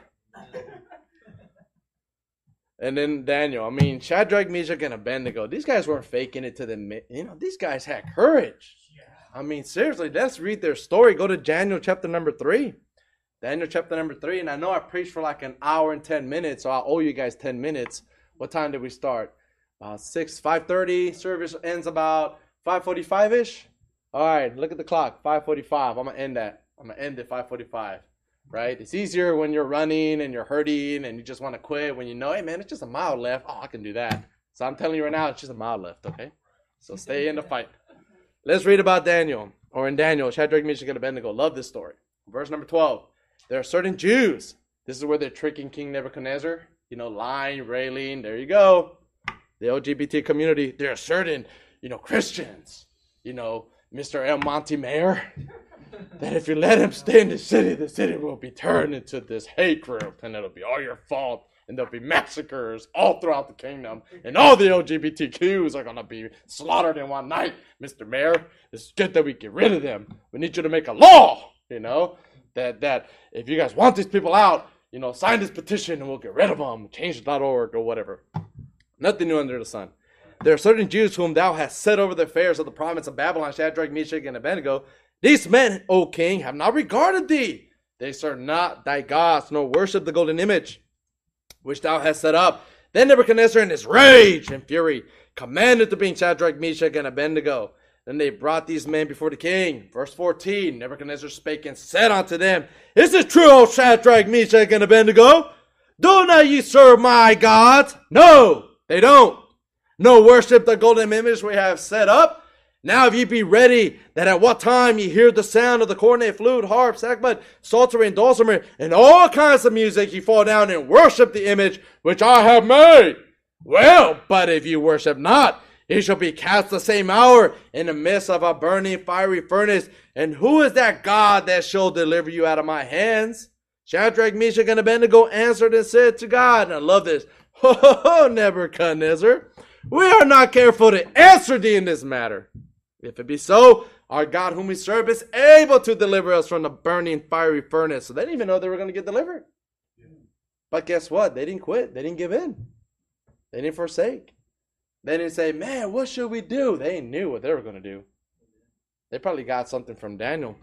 And then Daniel, I mean, Shadrach, Meshach, and Abednego, these guys weren't faking it to the, you know, these guys had courage. I mean, seriously, let's read their story. Go to Daniel chapter number three. Daniel chapter number three, and I know I preached for like an hour and ten minutes, so I owe you guys ten minutes. What time did we start? Uh, six, five thirty. Service ends about five forty-five-ish. All right, look at the clock, five forty-five. I'm going to end that. I'm going to end at five forty-five. Right? It's easier when you're running and you're hurting and you just want to quit when you know, hey, man, it's just a mile left. Oh, I can do that. So I'm telling you right now, it's just a mile left, okay? So stay in the fight. Let's read about Daniel, or in Daniel, Shadrach, Meshach, and Abednego. Love this story. Verse number twelve. There are certain Jews. This is where they're tricking King Nebuchadnezzar. You know, lying, railing. There you go. The L G B T community. There are certain, you know, Christians. You know, Mister El Monte Mayor. That if you let him stay in the city, the city will be turned into this hate group, and it'll be all your fault, and there'll be massacres all throughout the kingdom, and all the L G B T Qs are going to be slaughtered in one night. Mister Mayor, it's good that we get rid of them. We need you to make a law, you know, that that if you guys want these people out, you know, sign this petition and we'll get rid of them, change dot org or whatever. Nothing new under the sun. There are certain Jews whom thou hast set over the affairs of the province of Babylon, Shadrach, Meshach, and Abednego. These men, O king, have not regarded thee. They serve not thy gods, nor worship the golden image which thou hast set up. Then Nebuchadnezzar in his rage and fury commanded to bring Shadrach, Meshach, and Abednego. Then they brought these men before the king. Verse fourteen, Nebuchadnezzar spake and said unto them, Is it true, O Shadrach, Meshach, and Abednego? Do not ye serve my gods? No, they don't. No worship the golden image we have set up. Now if ye be ready, that at what time ye hear the sound of the cornet, flute, harp, sackbut, psaltery, and dulcimer, and all kinds of music, ye fall down and worship the image which I have made. Well, but if ye worship not, ye shall be cast the same hour in the midst of a burning fiery furnace. And who is that God that shall deliver you out of my hands? Shadrach, Meshach, and Abednego answered and said to God, and I love this, Ho, ho, ho, Nebuchadnezzar, we are not careful to answer thee in this matter. If it be so, our God whom we serve is able to deliver us from the burning fiery furnace. So they didn't even know they were going to get delivered. But guess what? They didn't quit. They didn't give in. They didn't forsake. They didn't say, man, what should we do? They knew what they were going to do. They probably got something from Daniel.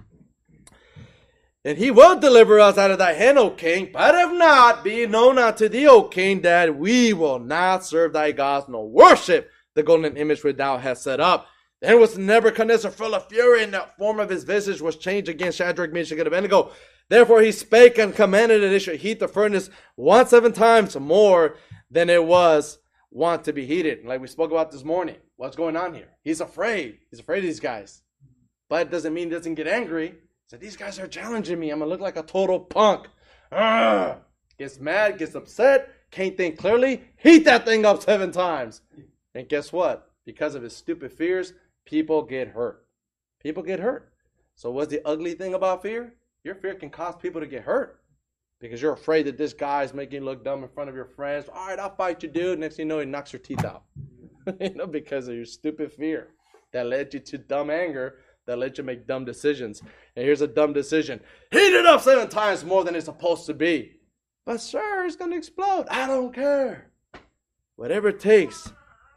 And he will deliver us out of thy hand, O king. But if not, be it known unto thee, O king, that we will not serve thy gods, nor worship the golden image which thou hast set up. Then was Nebuchadnezzar full of fury, and the form of his visage was changed against Shadrach, Meshach, and Abednego. Therefore he spake and commanded that they should heat the furnace one seven times more than it was wont to be heated. Like we spoke about this morning. What's going on here? He's afraid. He's afraid of these guys. But it doesn't mean he doesn't get angry. He said, these guys are challenging me. I'm going to look like a total punk. Arrgh! Gets mad, gets upset, can't think clearly. Heat that thing up seven times. And guess what? Because of his stupid fears, people get hurt. People get hurt. So what's the ugly thing about fear? Your fear can cause people to get hurt. Because you're afraid that this guy's making you look dumb in front of your friends. All right, I'll fight you, dude. Next thing you know, he knocks your teeth out. You know, because of your stupid fear that led you to dumb anger, that led you to make dumb decisions. And here's a dumb decision. Heat it up seven times more than it's supposed to be. But sir, it's going to explode. I don't care. Whatever it takes.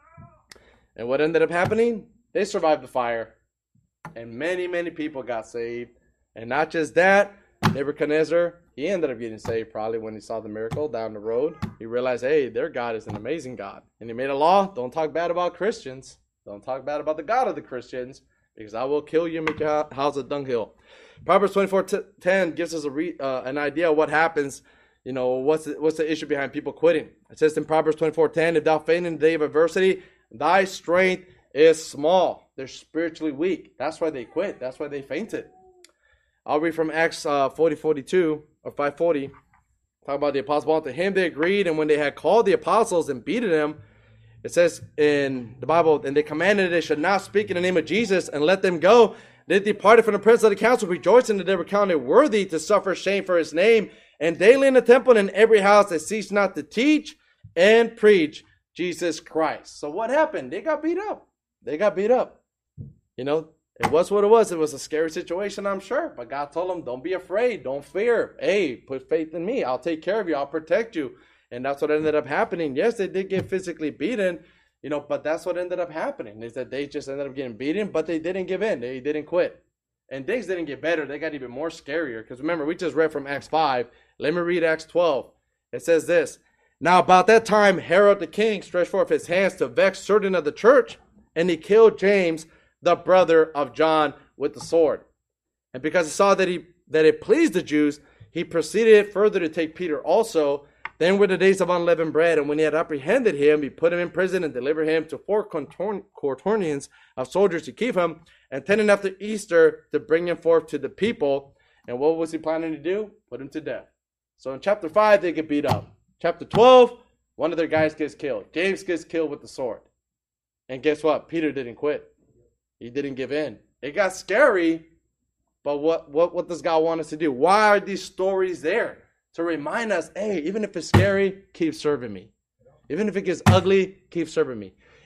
And what ended up happening? They survived the fire. And many, many people got saved. And not just that, Nebuchadnezzar, he ended up getting saved probably when he saw the miracle down the road. He realized, hey, their God is an amazing God. And he made a law, don't talk bad about Christians. Don't talk bad about the God of the Christians, because I will kill you and make your house a dunghill. Proverbs twenty-four ten gives us a re, uh, an idea of what happens. You know, what's the, what's the issue behind people quitting? It says in Proverbs twenty-four ten, if thou faint in the day of adversity, thy strength is small. They're spiritually weak. That's why they quit. That's why they fainted. I'll read from Acts uh, forty forty-two or five forty. Talk about the apostle Paul. To him they agreed, and when they had called the apostles and beaten them, it says in the Bible, and they commanded they should not speak in the name of Jesus and let them go. They departed from the presence of the council, rejoicing that they were counted worthy to suffer shame for his name. And daily in the temple and in every house they ceased not to teach and preach Jesus Christ. So what happened? They got beat up. They got beat up. You know, it was what it was. It was a scary situation, I'm sure. But God told them, don't be afraid. Don't fear. Hey, put faith in me. I'll take care of you. I'll protect you. And that's what ended up happening. Yes, they did get physically beaten, you know, but that's what ended up happening is that they just ended up getting beaten, but they didn't give in. They didn't quit. And things didn't get better. They got even more scarier. Because remember, we just read from Acts five. Let me read Acts twelve. It says this. Now about that time, Herod the king stretched forth his hands to vex certain of the church, and he killed James, the brother of John, with the sword. And because he saw that he that it pleased the Jews, he proceeded further to take Peter also. Then were the days of unleavened bread, and when he had apprehended him, he put him in prison and delivered him to four quaternions of soldiers to keep him, intending after Easter to bring him forth to the people. And what was he planning to do? Put him to death. So in chapter five, they get beat up. Chapter twelve, one of their guys gets killed. James gets killed with the sword. And guess what? Peter didn't quit. He didn't give in. It got scary, but what, what, what does God want us to do? Why are these stories there? To remind us, hey, even if it's scary, keep serving me. Even if it gets ugly, keep serving me.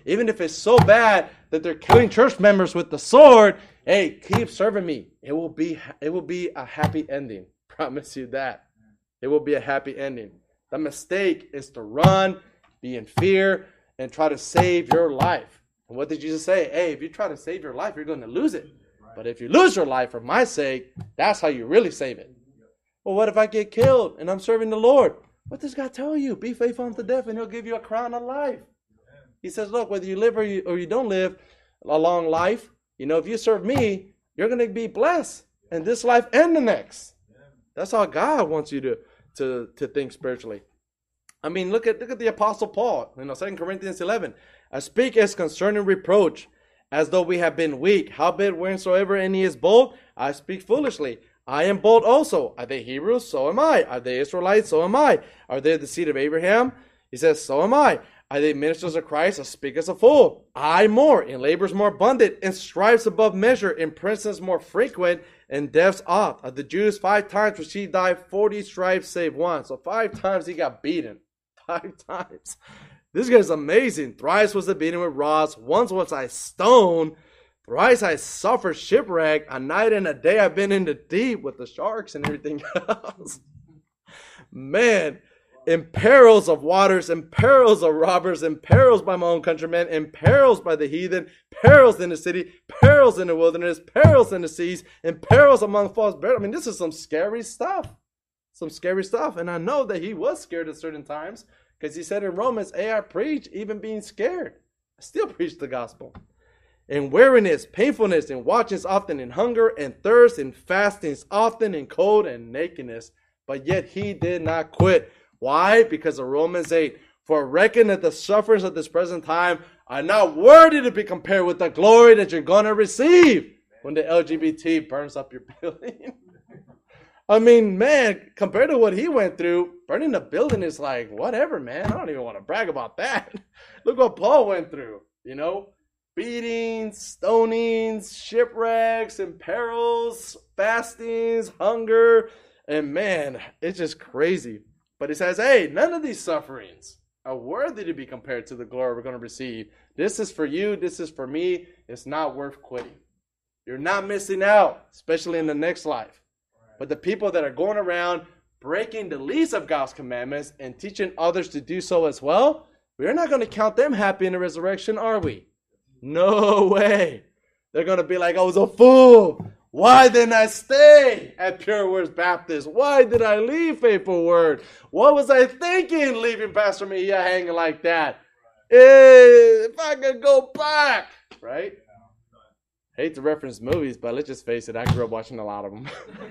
Even if it's so bad that they're killing church members with the sword, hey, keep serving me. It will be, it will be a happy ending. Promise you that. It will be a happy ending. The mistake is to run, be in fear, and try to save your life. And what did Jesus say? Hey, if you try to save your life, you're going to lose it. But if you lose your life for my sake, that's how you really save it. Well, what if I get killed and I'm serving the Lord? What does God tell you? Be faithful unto death and he'll give you a crown of life. He says, look, whether you live or you, or you don't live a long life, you know, if you serve me, you're going to be blessed in this life and the next. That's how God wants you to, to, to think spiritually. I mean, look at look at the Apostle Paul. You know, Second Corinthians eleven. I speak as concerning reproach, as though we have been weak. Howbeit, whensoever any is bold, I speak foolishly. I am bold also. Are they Hebrews? So am I. Are they Israelites? So am I. Are they the seed of Abraham? He says, so am I. Are they ministers of Christ? I speak as a fool. I more, in labors more abundant, in stripes above measure, in prisons more frequent, and deaths oft. Of the Jews, five times which he died, forty stripes save one. So five times he got beaten. Five times. This guy's amazing. Thrice was the beating with rods. Once was I stoned. Thrice I suffered shipwreck. A night and a day I've been in the deep with the sharks and everything else. Man, in perils of waters, in perils of robbers, in perils by my own countrymen, in perils by the heathen, perils in the city, perils in the wilderness, perils in the seas, and perils among false brethren. I mean, this is some scary stuff. Some scary stuff. And I know that he was scared at certain times because he said in Romans, hey, I preach even being scared. I still preach the gospel. In weariness, painfulness, in watchings often, in hunger and thirst, in fastings often, in cold and nakedness. But yet he did not quit. Why? Because of Romans eight. For reckon that the sufferings of this present time are not worthy to be compared with the glory that you're going to receive when the L G B T burns up your building. I mean, man, compared to what he went through, burning the building is like, whatever, man. I don't even want to brag about that. Look what Paul went through, you know. Beatings, stonings, shipwrecks, and perils, fastings, hunger. And man, it's just crazy. But he says, hey, none of these sufferings are worthy to be compared to the glory we're going to receive. This is for you. This is for me. It's not worth quitting. You're not missing out, especially in the next life. But the people that are going around breaking the least of God's commandments and teaching others to do so as well, we're not going to count them happy in the resurrection, are we? No way. They're going to be like, I was a fool. Why didn't I stay at Pure Words Baptist? Why did I leave Faithful Word? What was I thinking leaving Pastor Mejia hanging like that? Hey, if I could go back, right? Hate to reference movies, but let's just face it, I grew up watching a lot of them.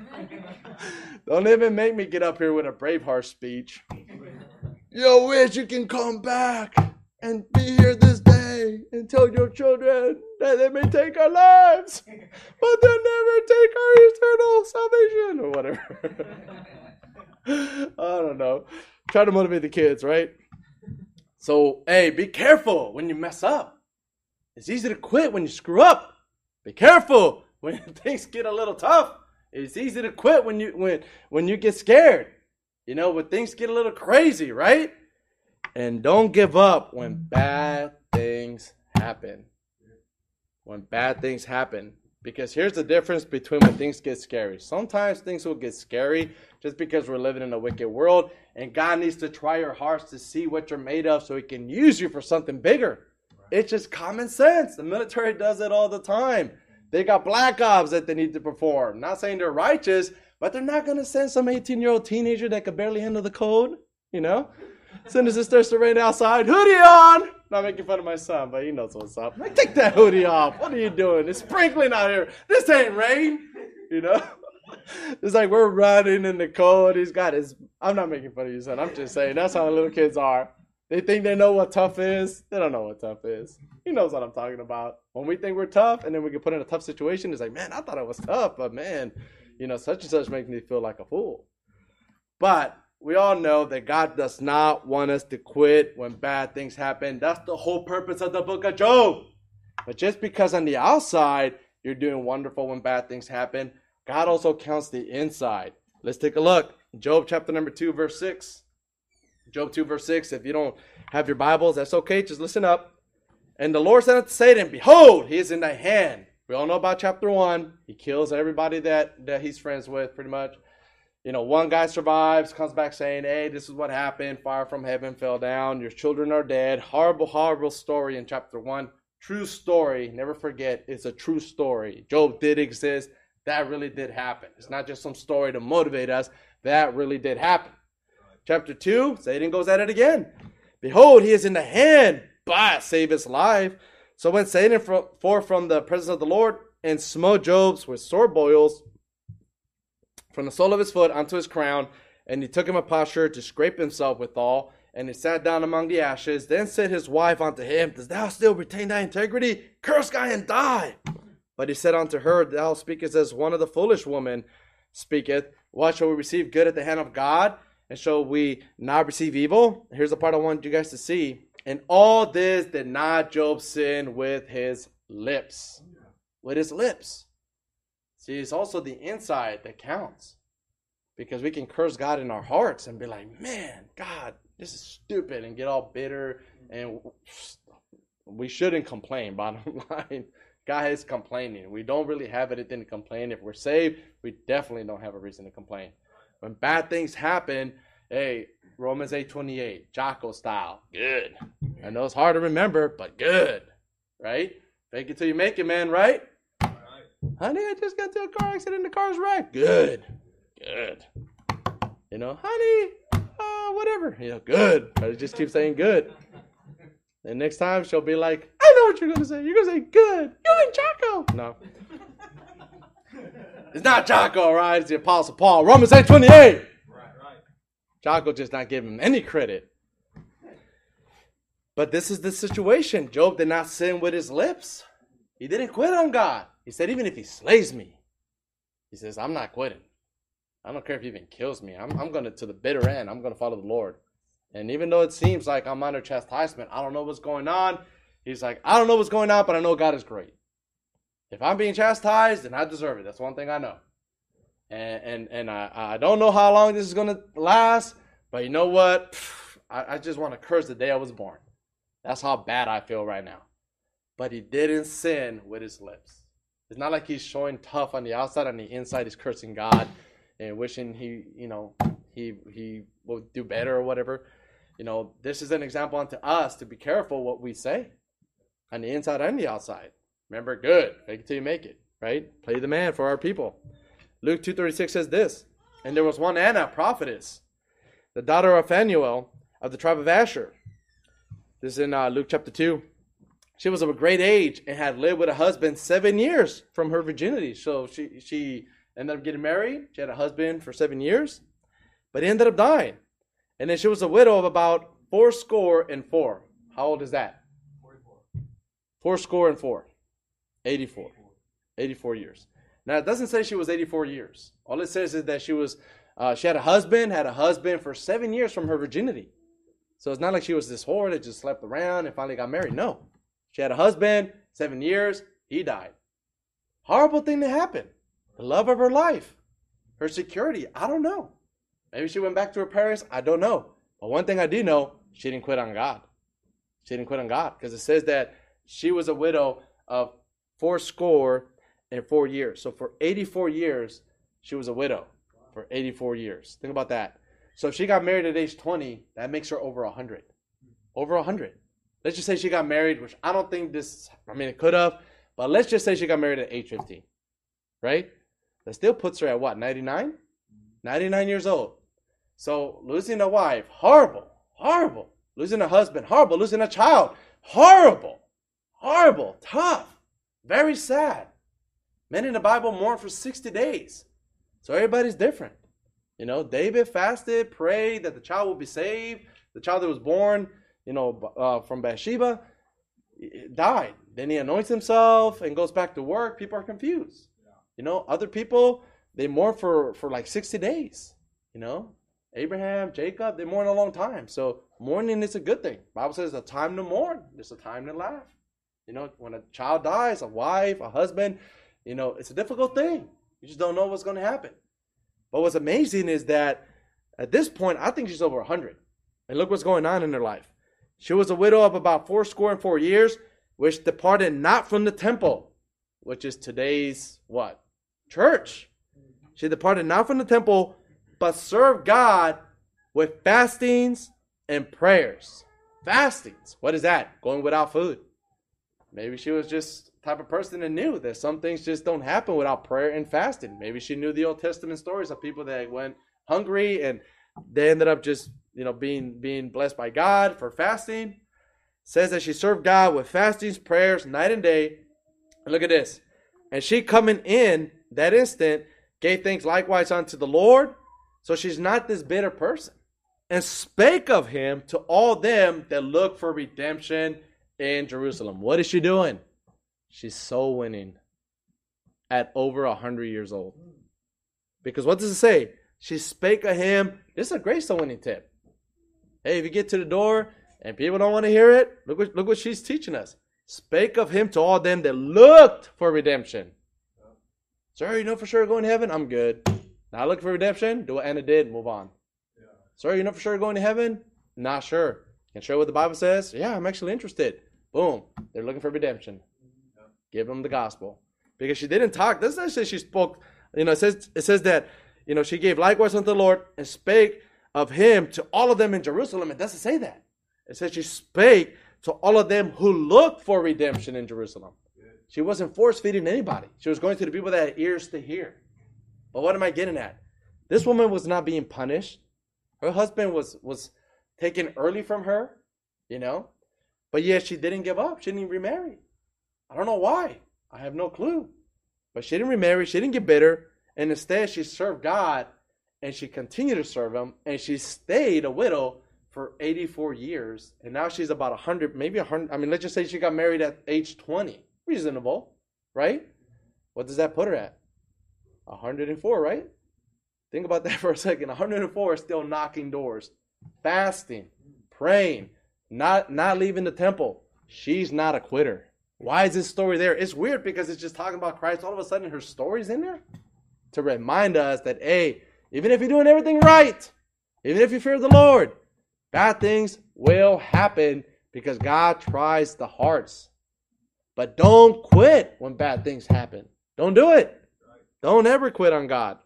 Don't even make me get up here with a Braveheart speech. You wish you can come back and be here this day and tell your children that they may take our lives, but they'll never take our eternal salvation or whatever. I don't know. Try to motivate the kids, right? So, hey, be careful when you mess up. It's easy to quit when you screw up. Be careful when things get a little tough. It's easy to quit when you when when you get scared. You know, when things get a little crazy, right? And don't give up when bad things happen. When bad things happen. Because here's the difference between when things get scary. Sometimes things will get scary just because we're living in a wicked world. And God needs to try your hearts to see what you're made of so he can use you for something bigger. It's just common sense. The military does it all the time. They got black ops that they need to perform. Not saying they're righteous, but they're not going to send some eighteen-year-old teenager that could barely handle the code, you know? Send his sister to rain outside, hoodie on! Not making fun of my son, but he knows what's up. Like, take that hoodie off. What are you doing? It's sprinkling out here. This ain't rain, you know? It's like we're running in the cold. He's got his... I'm not making fun of you, son. I'm just saying that's how little kids are. They think they know what tough is. They don't know what tough is. He knows what I'm talking about. When we think we're tough and then we get put in a tough situation, it's like, man, I thought I was tough, but man, you know, such and such makes me feel like a fool. But we all know that God does not want us to quit when bad things happen. That's the whole purpose of the book of Job. But just because on the outside you're doing wonderful when bad things happen, God also counts the inside. Let's take a look. Job chapter number two, verse six. Job two, verse six. If you don't have your Bibles, that's okay. Just listen up. And the Lord said unto Satan, behold, he is in thy hand. We all know about chapter one. He kills everybody that, that he's friends with, pretty much. You know, one guy survives, comes back saying, hey, this is what happened. Fire from heaven fell down. Your children are dead. Horrible, horrible story in chapter one. True story. Never forget, it's a true story. Job did exist. That really did happen. It's not just some story to motivate us. That really did happen. Chapter two, Satan goes at it again. Behold, he is in the hand, but save his life. So when Satan forth from the presence of the Lord and smote Job with sore boils from the sole of his foot unto his crown, and he took him a potsherd to scrape himself withal, and he sat down among the ashes. Then said his wife unto him, dost thou still retain thy integrity? Curse God and die. But he said unto her, thou speakest as one of the foolish women speaketh. What, shall we receive good at the hand of God? And shall we not receive evil? Here's the part I want you guys to see. And all this did not Job sin with his lips. With his lips. See, it's also the inside that counts. Because we can curse God in our hearts and be like, man, God, this is stupid, and get all bitter. And we shouldn't complain, bottom line. God is complaining. We don't really have anything to complain. If we're saved, we definitely don't have a reason to complain. When bad things happen, hey, Romans eight twenty-eight, Jocko style, good. I know it's hard to remember, but good, right? Fake it till you make it, man, right? right? Honey, I just got to a car accident, the car's wrecked. Good, good. You know, honey, uh, whatever. You know, good. I just keep saying good. And next time she'll be like, I know what you're going to say. You're going to say, good. You ain't Jocko. No. It's not Jocko, right? It's the Apostle Paul. Romans eight twenty-eight. Right, right. Jocko just not giving him any credit. But this is the situation. Job did not sin with his lips. He didn't quit on God. He said, even if he slays me, he says, I'm not quitting. I don't care if he even kills me. I'm, I'm going to, to the bitter end, I'm going to follow the Lord. And even though it seems like I'm under chastisement, I don't know what's going on. He's like, I don't know what's going on, but I know God is great. If I'm being chastised, then I deserve it. That's one thing I know. And and, and I, I don't know how long this is going to last, but you know what? I, I just want to curse the day I was born. That's how bad I feel right now. But he didn't sin with his lips. It's not like he's showing tough on the outside. On the inside, he's cursing God and wishing he, you know, he he will do better or whatever. You know, this is an example unto us to be careful what we say on the inside and the outside. Remember, good. Fake it till you make it, right? Play the man for our people. Luke two thirty-six says this, and there was one Anna, prophetess, the daughter of Phanuel of the tribe of Asher. This is in uh, Luke chapter two. She was of a great age and had lived with a husband seven years from her virginity. So she, she ended up getting married. She had a husband for seven years, but he ended up dying. And then she was a widow of about four score and four. How old is that? forty-four. Four score and four. eighty-four. eighty-four years. Now, it doesn't say she was eighty-four years. All it says is that she was, uh, she had a husband, had a husband for seven years from her virginity. So it's not like she was this whore that just slept around and finally got married. No. She had a husband, seven years, he died. Horrible thing to happen. The love of her life. Her security, I don't know. Maybe she went back to her parents, I don't know. But one thing I do know, she didn't quit on God. She didn't quit on God. Because it says that she was a widow of four score and four years. So for eighty-four years, she was a widow. For eighty-four years. Think about that. So if she got married at age twenty, that makes her over one hundred. Over one hundred. Let's just say she got married, which I don't think this, I mean, it could have. But let's just say she got married at age fifteen. Right? That still puts her at what, ninety-nine? ninety-nine years old. So losing a wife, horrible, horrible. Losing a husband, horrible. Losing a child, horrible, horrible, tough, very sad. Men in the Bible mourn for sixty days. So everybody's different. You know, David fasted, prayed that the child will be saved. The child that was born, you know, uh, from Bathsheba, died. Then he anoints himself and goes back to work. People are confused. Yeah. You know, other people, they mourn for, for like sixty days. You know, Abraham, Jacob, they mourn a long time. So mourning is a good thing. The Bible says it's a time to mourn. It's a time to laugh. You know, when a child dies, a wife, a husband, you know, it's a difficult thing. You just don't know what's going to happen. But what's amazing is that at this point, I think she's over one hundred. And look what's going on in her life. She was a widow of about four score and four years. which departed not from the temple, which is today's what? Church. She departed not from the temple, but served God with fastings and prayers. Fastings. What is that? Going without food. Maybe she was just the type of person that knew that some things just don't happen without prayer and fasting. Maybe she knew the Old Testament stories of people that went hungry and they ended up just, you know, being being blessed by God for fasting. It says that she served God with fastings, prayers, night and day. And look at this. And she coming in that instant gave thanks likewise unto the Lord. So she's not this bitter person. And spake of him to all them that look for redemption in Jerusalem. What is she doing? She's soul winning at over a hundred years old. Because what does it say? She spake of him. This is a great soul winning tip. Hey, if you get to the door and people don't want to hear it, look what, look what she's teaching us. Spake of him to all them that looked for redemption. Sir, you know for sure going to heaven? I'm good. Now look for redemption. Do what Anna did. Move on. Yeah. Sir, you know for sure going to heaven? Not sure. Can show what the Bible says? Yeah, I'm actually interested. Boom. They're looking for redemption. Yeah. Give them the gospel. Because she didn't talk. Doesn't that say she spoke? You know, it says it says that, you know, she gave likewise unto the Lord and spake of him to all of them in Jerusalem. It doesn't say that. It says she spake to all of them who look for redemption in Jerusalem. She wasn't force-feeding anybody. She was going to the people that had ears to hear. But what am I getting at? This woman was not being punished. Her husband was, was taken early from her, you know. But yet she didn't give up. She didn't remarry. I don't know why. I have no clue. But she didn't remarry. She didn't get bitter. And instead she served God. And she continued to serve him. And she stayed a widow for eighty-four years. And now she's about one hundred, maybe one hundred. I mean, let's just say she got married at age twenty. Reasonable, right? What does that put her at? one hundred four, right? Think about that for a second. one hundred four is still knocking doors, fasting, praying, not, not leaving the temple. She's not a quitter. Why is this story there? It's weird because it's just talking about Christ. All of a sudden, her story's in there to remind us that, hey, even if you're doing everything right, even if you fear the Lord, bad things will happen because God tries the hearts. But don't quit when bad things happen. Don't do it. Don't ever quit on God.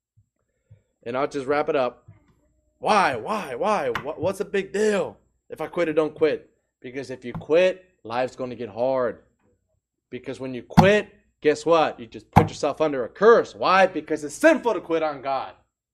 And I'll just wrap it up. Why? Why? Why? What's the big deal? If I quit or don't quit? Because if you quit, life's going to get hard. Because when you quit, guess what? You just put yourself under a curse. Why? Because it's sinful to quit on God.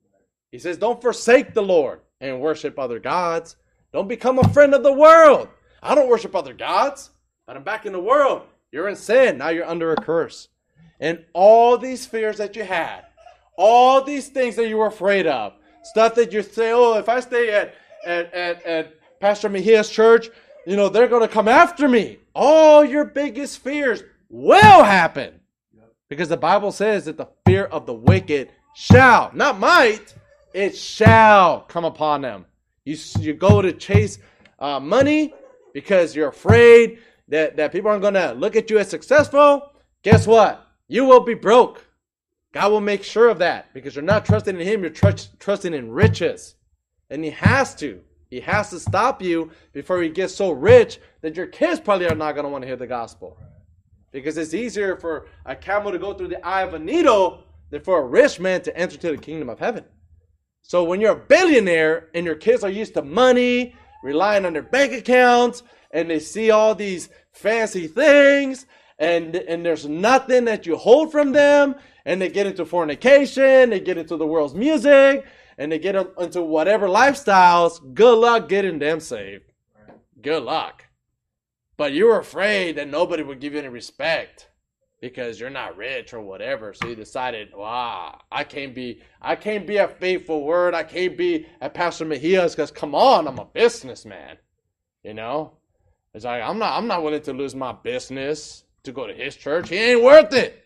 He says, don't forsake the Lord and worship other gods. Don't become a friend of the world. I don't worship other gods. But I'm back in the world. You're in sin. Now you're under a curse. And all these fears that you had, all these things that you were afraid of, stuff that you say, oh, if I stay at, at, at, at Pastor Mejia's church, you know, they're going to come after me. All your biggest fears will happen. Because the Bible says that the fear of the wicked shall, not might, it shall come upon them. You, you go to chase uh, money because you're afraid That, that people aren't going to look at you as successful. Guess what? You will be broke. God will make sure of that because you're not trusting in him. You're tr- trusting in riches. And he has to. He has to stop you before he gets so rich that your kids probably are not going to want to hear the gospel. Because it's easier for a camel to go through the eye of a needle than for a rich man to enter to the kingdom of heaven. So when you're a billionaire and your kids are used to money, relying on their bank accounts, and they see all these fancy things, and, and there's nothing that you hold from them, and they get into fornication, they get into the world's music, and they get into whatever lifestyles, good luck getting them saved. Good luck. But you were afraid that nobody would give you any respect because you're not rich or whatever. So you decided, wow, I can't be, I can't be a faithful word. I can't be at Pastor Mejia's because come on, I'm a businessman. You know? It's like, I'm not I'm not willing to lose my business to go to his church. He ain't worth it.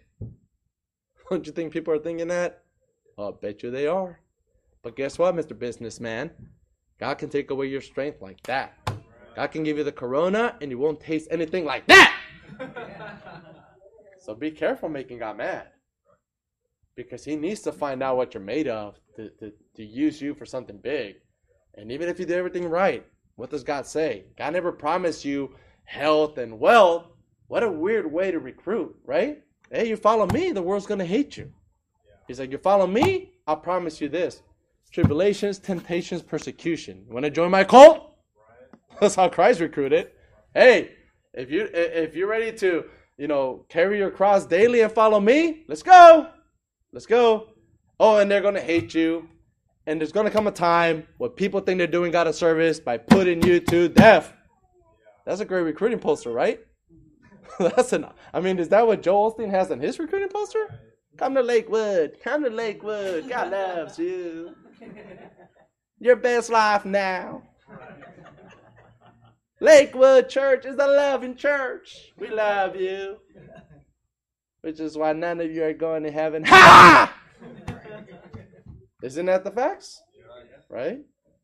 Don't you think people are thinking that? Oh, I bet you they are. But guess what, Mister Businessman? God can take away your strength like that. God can give you the corona and you won't taste anything like that. So be careful making God mad. Because he needs to find out what you're made of to, to, to use you for something big. And even if you did everything right, what does God say? God never promised you health and wealth What a weird way to recruit, right? Hey, you follow me, the world's going to hate you. He's like, you follow me, I'll promise you this. Tribulations, temptations, persecution. You want to join my cult? That's how Christ recruited. Hey, if you if you're ready to, you know, carry your cross daily and follow me, let's go. Let's go. Oh, and they're going to hate you. And there's going to come a time where people think they're doing God a service by putting you to death. That's a great recruiting poster, right? That's an. I mean, is that what Joel Osteen has on his recruiting poster? Come to Lakewood. Come to Lakewood. God loves you. Your best life now. Lakewood Church is a loving church. We love you. Which is why none of you are going to heaven. Ha! Isn't that the facts? Right?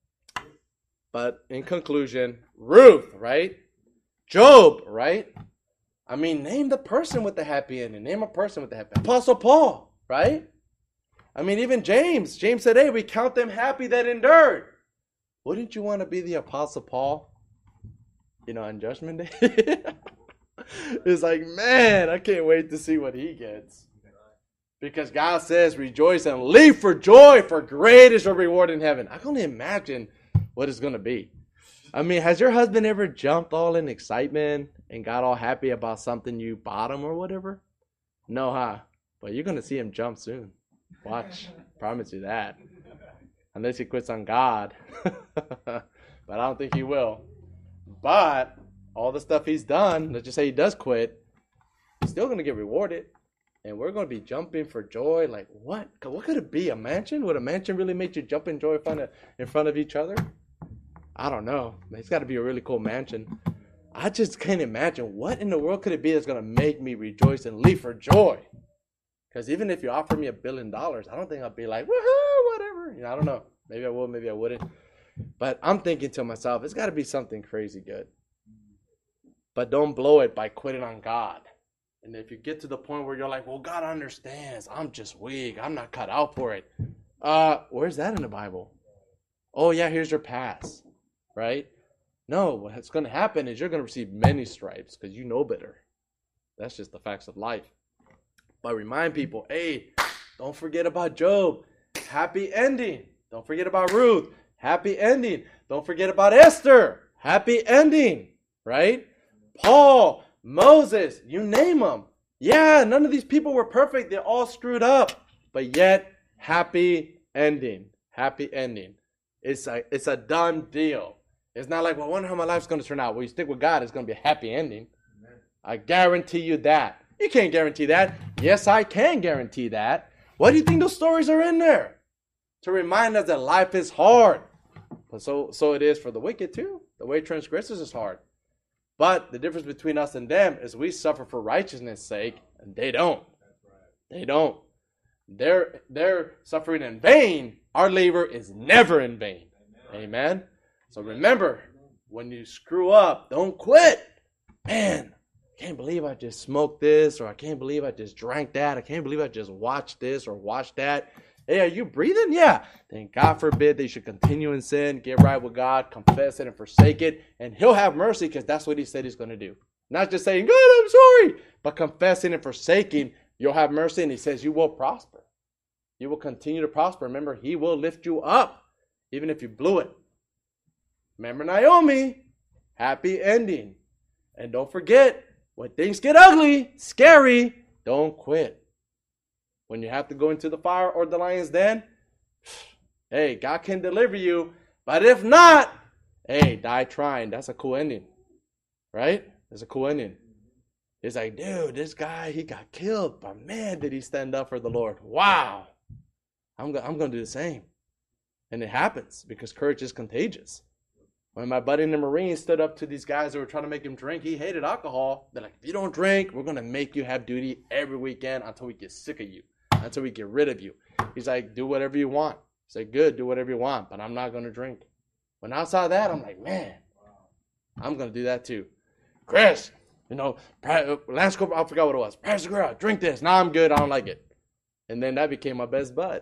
But in conclusion, Ruth, right? Job, right? I mean, name the person with the happy ending. Name a person with the happy ending. Apostle Paul, right? I mean, even James. James said, hey, we count them happy that endured. Wouldn't you want to be the Apostle Paul? You know, on Judgment Day? It's like, man, I can't wait to see what he gets. Because God says, rejoice and leap for joy, for great is your reward in heaven. I can only imagine what it's going to be. I mean, has your husband ever jumped all in excitement and got all happy about something you bought him or whatever? No, huh? But you're going to see him jump soon. Watch. Promise you that. Unless he quits on God. But I don't think he will. But all the stuff he's done, let's just say he does quit, he's still going to get rewarded. And we're going to be jumping for joy. Like, what? What could it be? A mansion? Would a mansion really make you jump in joy in front of, in front of each other? I don't know. It's got to be a really cool mansion. I just can't imagine what in the world could it be that's going to make me rejoice and leap for joy. Because even if you offer me a billion dollars, I don't think I'll be like, woohoo, whatever. You know, I don't know. Maybe I will, maybe I wouldn't. But I'm thinking to myself, it's got to be something crazy good. But don't blow it by quitting on God. And if you get to the point where you're like, well, God understands. I'm just weak. I'm not cut out for it. Uh, where's that in the Bible? Oh, yeah, here's your pass. Right? No, what's going to happen is you're going to receive many stripes because you know better. That's just the facts of life. But remind people, hey, don't forget about Job. Happy ending. Don't forget about Ruth. Happy ending. Don't forget about Esther. Happy ending. Right? Paul. Moses, you name them. Yeah, none of these people were perfect. They all screwed up. But yet, happy ending. Happy ending. It's a, it's a done deal. It's not like, well, I wonder how my life's going to turn out. Well, you stick with God, it's going to be a happy ending. Amen. I guarantee you that. You can't guarantee that. Yes, I can guarantee that. Why do you think those stories are in there? To remind us that life is hard. But so, so it is for the wicked too. The way transgressors is hard. But the difference between us and them is we suffer for righteousness' sake, and they don't. They don't. They're, they're suffering in vain. Our labor is never in vain. Amen? So remember, when you screw up, don't quit. Man, I can't believe I just smoked this, or I can't believe I just drank that. I can't believe I just watched this or watched that. Hey, are you breathing? Yeah. Then God forbid they should continue in sin, get right with God, confess it and forsake it, and he'll have mercy because that's what he said he's going to do. Not just saying, God, I'm sorry, but confessing and forsaking, you'll have mercy, and he says you will prosper. You will continue to prosper. Remember, he will lift you up, even if you blew it. Remember Naomi, happy ending. And don't forget, when things get ugly, scary, don't quit. When you have to go into the fire or the lion's den, hey, God can deliver you. But if not, hey, die trying. That's a cool ending. Right? That's a cool ending. It's like, dude, this guy, he got killed. But man, did he stand up for the Lord. Wow. I'm, go- I'm going to do the same. And it happens because courage is contagious. When my buddy in the Marines stood up to these guys that were trying to make him drink, he hated alcohol. They're like, if you don't drink, we're going to make you have duty every weekend until we get sick of you. Until we get rid of you. He's like, do whatever you want. He's like, good, do whatever you want, but I'm not going to drink. When I saw that, I'm like, man, I'm going to do that too. Chris, you know, Lance Corporal, I forgot what it was. Pastor Girl, drink this. Now I'm good. I don't like it. And then that became my best bud.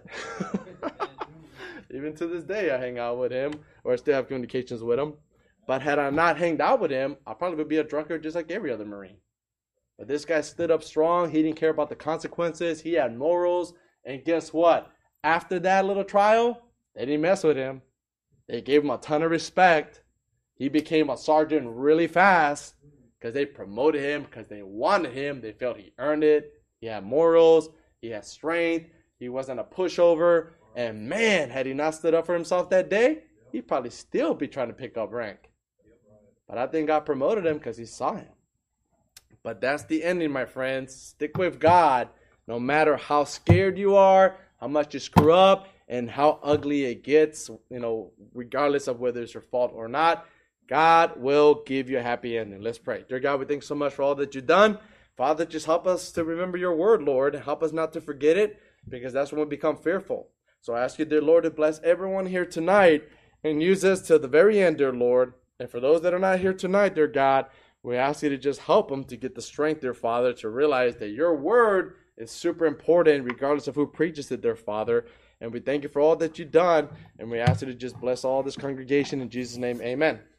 Even to this day, I hang out with him, or I still have communications with him. But had I not hanged out with him, I probably would be a drunkard just like every other Marine. But this guy stood up strong. He didn't care about the consequences. He had morals. And guess what? After that little trial, they didn't mess with him. They gave him a ton of respect. He became a sergeant really fast because they promoted him, because they wanted him. They felt he earned it. He had morals. He had strength. He wasn't a pushover. And man, had he not stood up for himself that day, he'd probably still be trying to pick up rank. But I think God promoted him because he saw him. But that's the ending, my friends. Stick with God. No matter how scared you are, how much you screw up, and how ugly it gets, you know, regardless of whether it's your fault or not, God will give you a happy ending. Let's pray. Dear God, we thank you so much for all that you've done. Father, just help us to remember your word, Lord. Help us not to forget it, because that's when we become fearful. So I ask you, dear Lord, to bless everyone here tonight and use us to the very end, dear Lord. And for those that are not here tonight, dear God, we ask you to just help them to get the strength, dear Father, to realize that your word is super important regardless of who preaches it, dear Father. And we thank you for all that you've done. And we ask you to just bless all this congregation. In Jesus' name, amen.